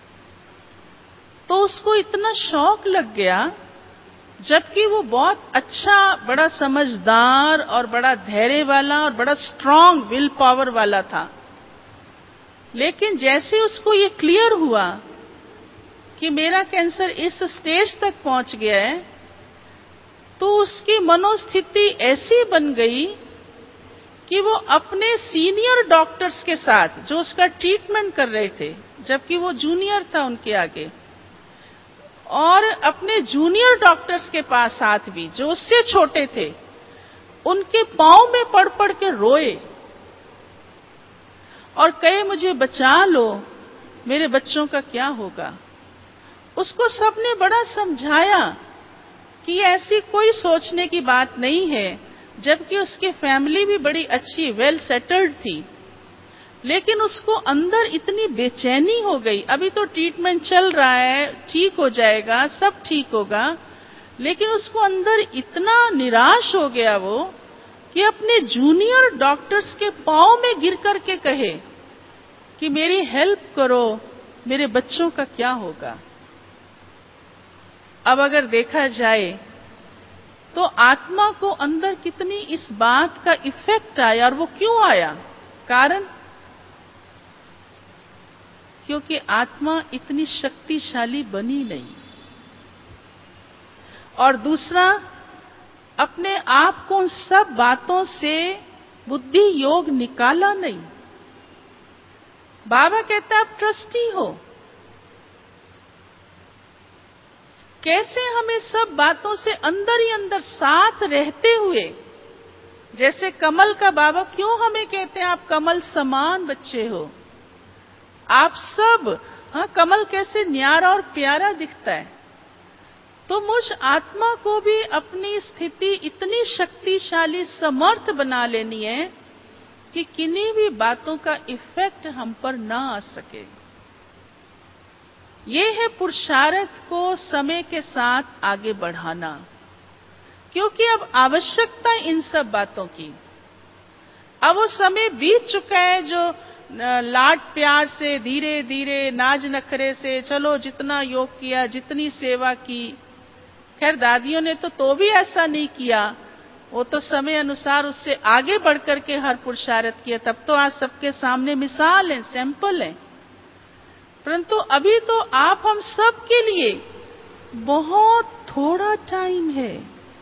तो उसको इतना शॉक लग गया, जबकि वो बहुत अच्छा, बड़ा समझदार और बड़ा धैर्य वाला और बड़ा स्ट्रांग विल पावर वाला था। लेकिन जैसे उसको ये क्लियर हुआ कि मेरा कैंसर इस स्टेज तक पहुंच गया है, तो उसकी मनोस्थिति ऐसी बन गई कि वो अपने सीनियर डॉक्टर्स के साथ, जो उसका ट्रीटमेंट कर रहे थे, जबकि वो जूनियर था उनके आगे, और अपने जूनियर डॉक्टर्स के पास साथ भी, जो उससे छोटे थे, उनके पांव में पड़ पड़ के रोए और कहे मुझे बचा लो, मेरे बच्चों का क्या होगा। उसको सबने बड़ा समझाया कि ऐसी कोई सोचने की बात नहीं है, जबकि उसकी फैमिली भी बड़ी अच्छी, वेल सेटल्ड थी। लेकिन उसको अंदर इतनी बेचैनी हो गई। अभी तो ट्रीटमेंट चल रहा है, ठीक हो जाएगा, सब ठीक होगा, लेकिन उसको अंदर इतना निराश हो गया वो कि अपने जूनियर डॉक्टर्स के पांव में गिर करके कहे कि मेरी हेल्प करो, मेरे बच्चों का क्या होगा। अब अगर देखा जाए तो आत्मा को अंदर कितनी इस बात का इफेक्ट आया, और वो क्यों आया? कारण, क्योंकि आत्मा इतनी शक्तिशाली बनी नहीं। और दूसरा, अपने आप को उन सब बातों से बुद्धि योग निकाला नहीं। बाबा कहता है आप ट्रस्टी हो। कैसे हमें सब बातों से अंदर ही अंदर साथ रहते हुए, जैसे कमल का बाबा क्यों हमें कहते हैं आप कमल समान बच्चे हो, आप सब, हाँ, कमल कैसे न्यारा और प्यारा दिखता है। तो मुझ आत्मा को भी अपनी स्थिति इतनी शक्तिशाली, समर्थ बना लेनी है कि किन्हीं भी बातों का इफेक्ट हम पर ना आ सके। ये है पुरुषार्थ को समय के साथ आगे बढ़ाना, क्योंकि अब आवश्यकता इन सब बातों की। अब वो समय बीत चुका है जो लाड प्यार से, धीरे धीरे, नाज नखरे से, चलो जितना योग किया, जितनी सेवा की। खैर दादियों ने तो भी ऐसा नहीं किया, वो तो समय अनुसार उससे आगे बढ़ करके हर पुरुषार्थ किया। तब तो आज सबके सामने मिसाल है, सैंपल है। परंतु अभी तो आप हम सब के लिए बहुत थोड़ा टाइम है,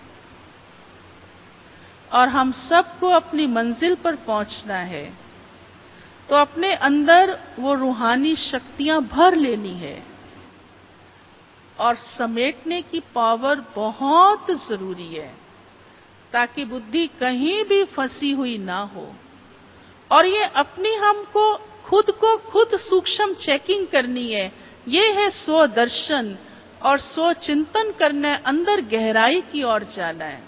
और हम सबको अपनी मंजिल पर पहुंचना है। तो अपने अंदर वो रूहानी शक्तियां भर लेनी है, और समेटने की पावर बहुत जरूरी है, ताकि बुद्धि कहीं भी फंसी हुई ना हो। और ये अपनी हमको खुद को खुद सूक्ष्म चेकिंग करनी है। ये है स्वदर्शन और स्वचिंतन करना है, अंदर गहराई की ओर जाना है।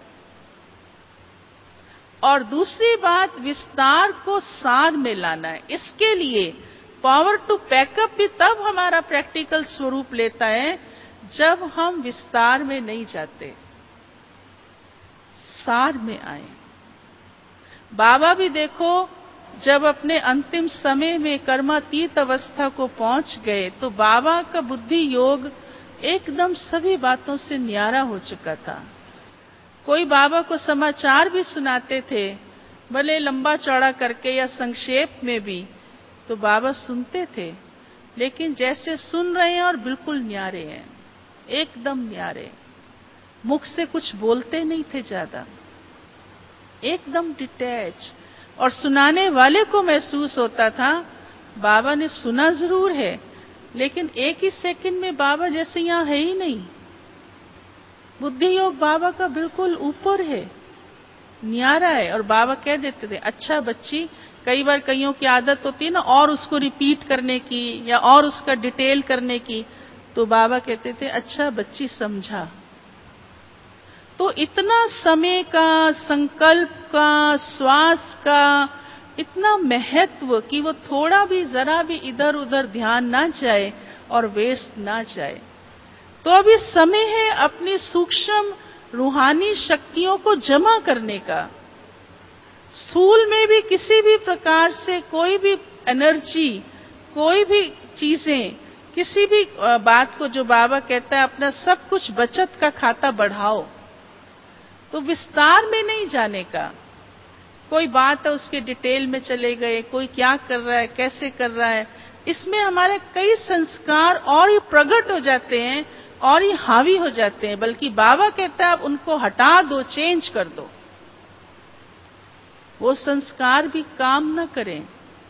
और दूसरी बात, विस्तार को सार में लाना है। इसके लिए पावर टू पैकअप भी तब हमारा प्रैक्टिकल स्वरूप लेता है जब हम विस्तार में नहीं जाते। सार में आए। बाबा भी देखो जब अपने अंतिम समय में कर्मातीत अवस्था को पहुंच गए तो बाबा का बुद्धि योग एकदम सभी बातों से न्यारा हो चुका था। कोई बाबा को समाचार भी सुनाते थे, भले लंबा चौड़ा करके या संक्षेप में भी, तो बाबा सुनते थे, लेकिन जैसे सुन रहे हैं और बिल्कुल न्यारे हैं, एकदम न्यारे। मुख से कुछ बोलते नहीं थे ज्यादा, एकदम डिटैच। और सुनाने वाले को महसूस होता था बाबा ने सुना जरूर है, लेकिन एक ही सेकंड में बाबा जैसे यहाँ है ही नहीं। बुद्धि योग बाबा का बिल्कुल ऊपर है, न्यारा है। और बाबा कह देते थे, अच्छा बच्ची, कई बार कईयों की आदत होती है ना और उसको रिपीट करने की या और उसका डिटेल करने की, तो बाबा कहते थे, अच्छा बच्ची समझा। तो इतना समय का, संकल्प का, श्वास का इतना महत्व कि वो थोड़ा भी जरा भी इधर उधर ध्यान ना जाए और वेस्ट ना जाए। तो अभी समय है अपनी सूक्ष्म रूहानी शक्तियों को जमा करने का। स्थूल में भी किसी भी प्रकार से कोई भी एनर्जी, कोई भी चीजें, किसी भी बात को, जो बाबा कहता है अपना सब कुछ बचत का खाता बढ़ाओ, तो विस्तार में नहीं जाने का। कोई बात है उसके डिटेल में चले गए, कोई क्या कर रहा है, कैसे कर रहा है, इसमें हमारे कई संस्कार और ही प्रकट हो जाते हैं और ही हावी हो जाते हैं। बल्कि बाबा कहता है आप उनको हटा दो, चेंज कर दो, वो संस्कार भी काम न करें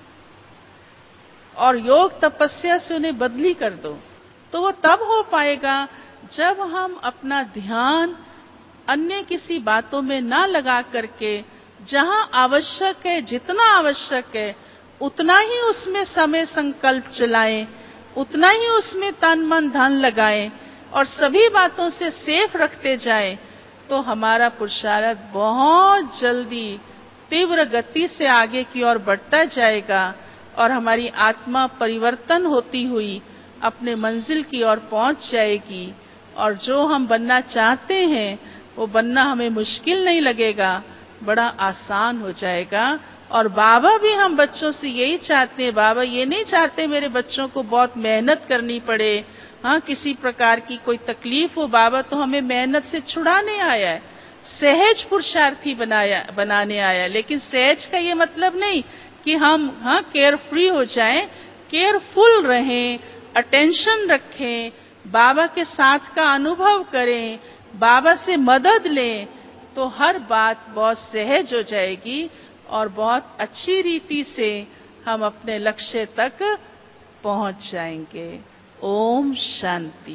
और योग तपस्या से उन्हें बदली कर दो। तो वो तब हो पाएगा जब हम अपना ध्यान अन्य किसी बातों में ना लगा करके जहां आवश्यक है, जितना आवश्यक है उतना ही उसमें समय संकल्प चलाएं, उतना ही उसमें तन मन धन लगाएं और सभी बातों से सेफ रखते जाएं, तो हमारा पुरुषार्थ बहुत जल्दी तीव्र गति से आगे की ओर बढ़ता जाएगा और हमारी आत्मा परिवर्तन होती हुई अपने मंजिल की ओर पहुंच जाएगी। और जो हम बनना चाहते हैं वो बनना हमें मुश्किल नहीं लगेगा, बड़ा आसान हो जाएगा। और बाबा भी हम बच्चों से यही चाहते हैं। बाबा ये नहीं चाहते मेरे बच्चों को बहुत मेहनत करनी पड़े, हाँ किसी प्रकार की कोई तकलीफ हो। बाबा तो हमें मेहनत से छुड़ाने आया है, सहज पुरुषार्थी बनाने आया। लेकिन सहज का ये मतलब नहीं कि हम केयर फ्री हो जाएं, केयरफुल रहें, अटेंशन रखें, बाबा के साथ का अनुभव करें, बाबा से मदद लें, तो हर बात बहुत सहज हो जाएगी और बहुत अच्छी रीति से हम अपने लक्ष्य तक पहुंच जाएंगे। ओम शांति।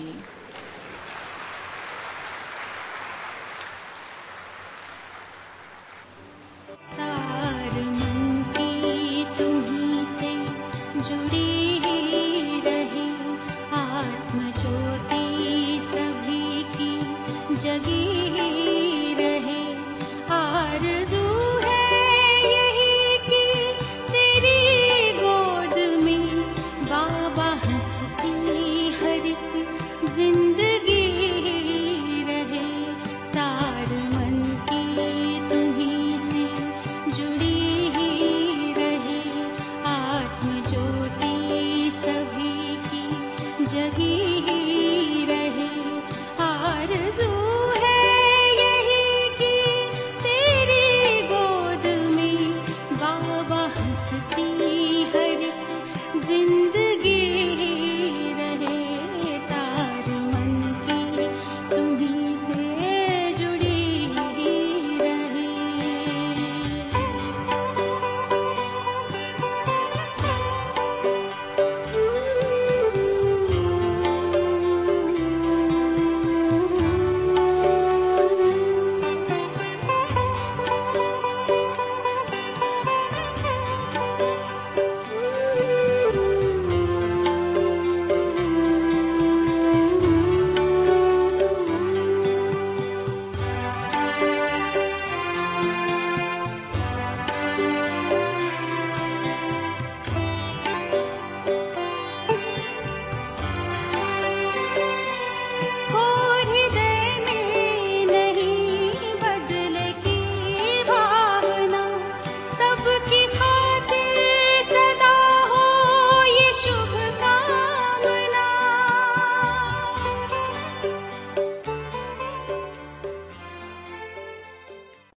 तार मन की तुम्हीं से जुड़ी ही रहे, आत्म ज्योति सभी की जगी ही रहे, आरज़ू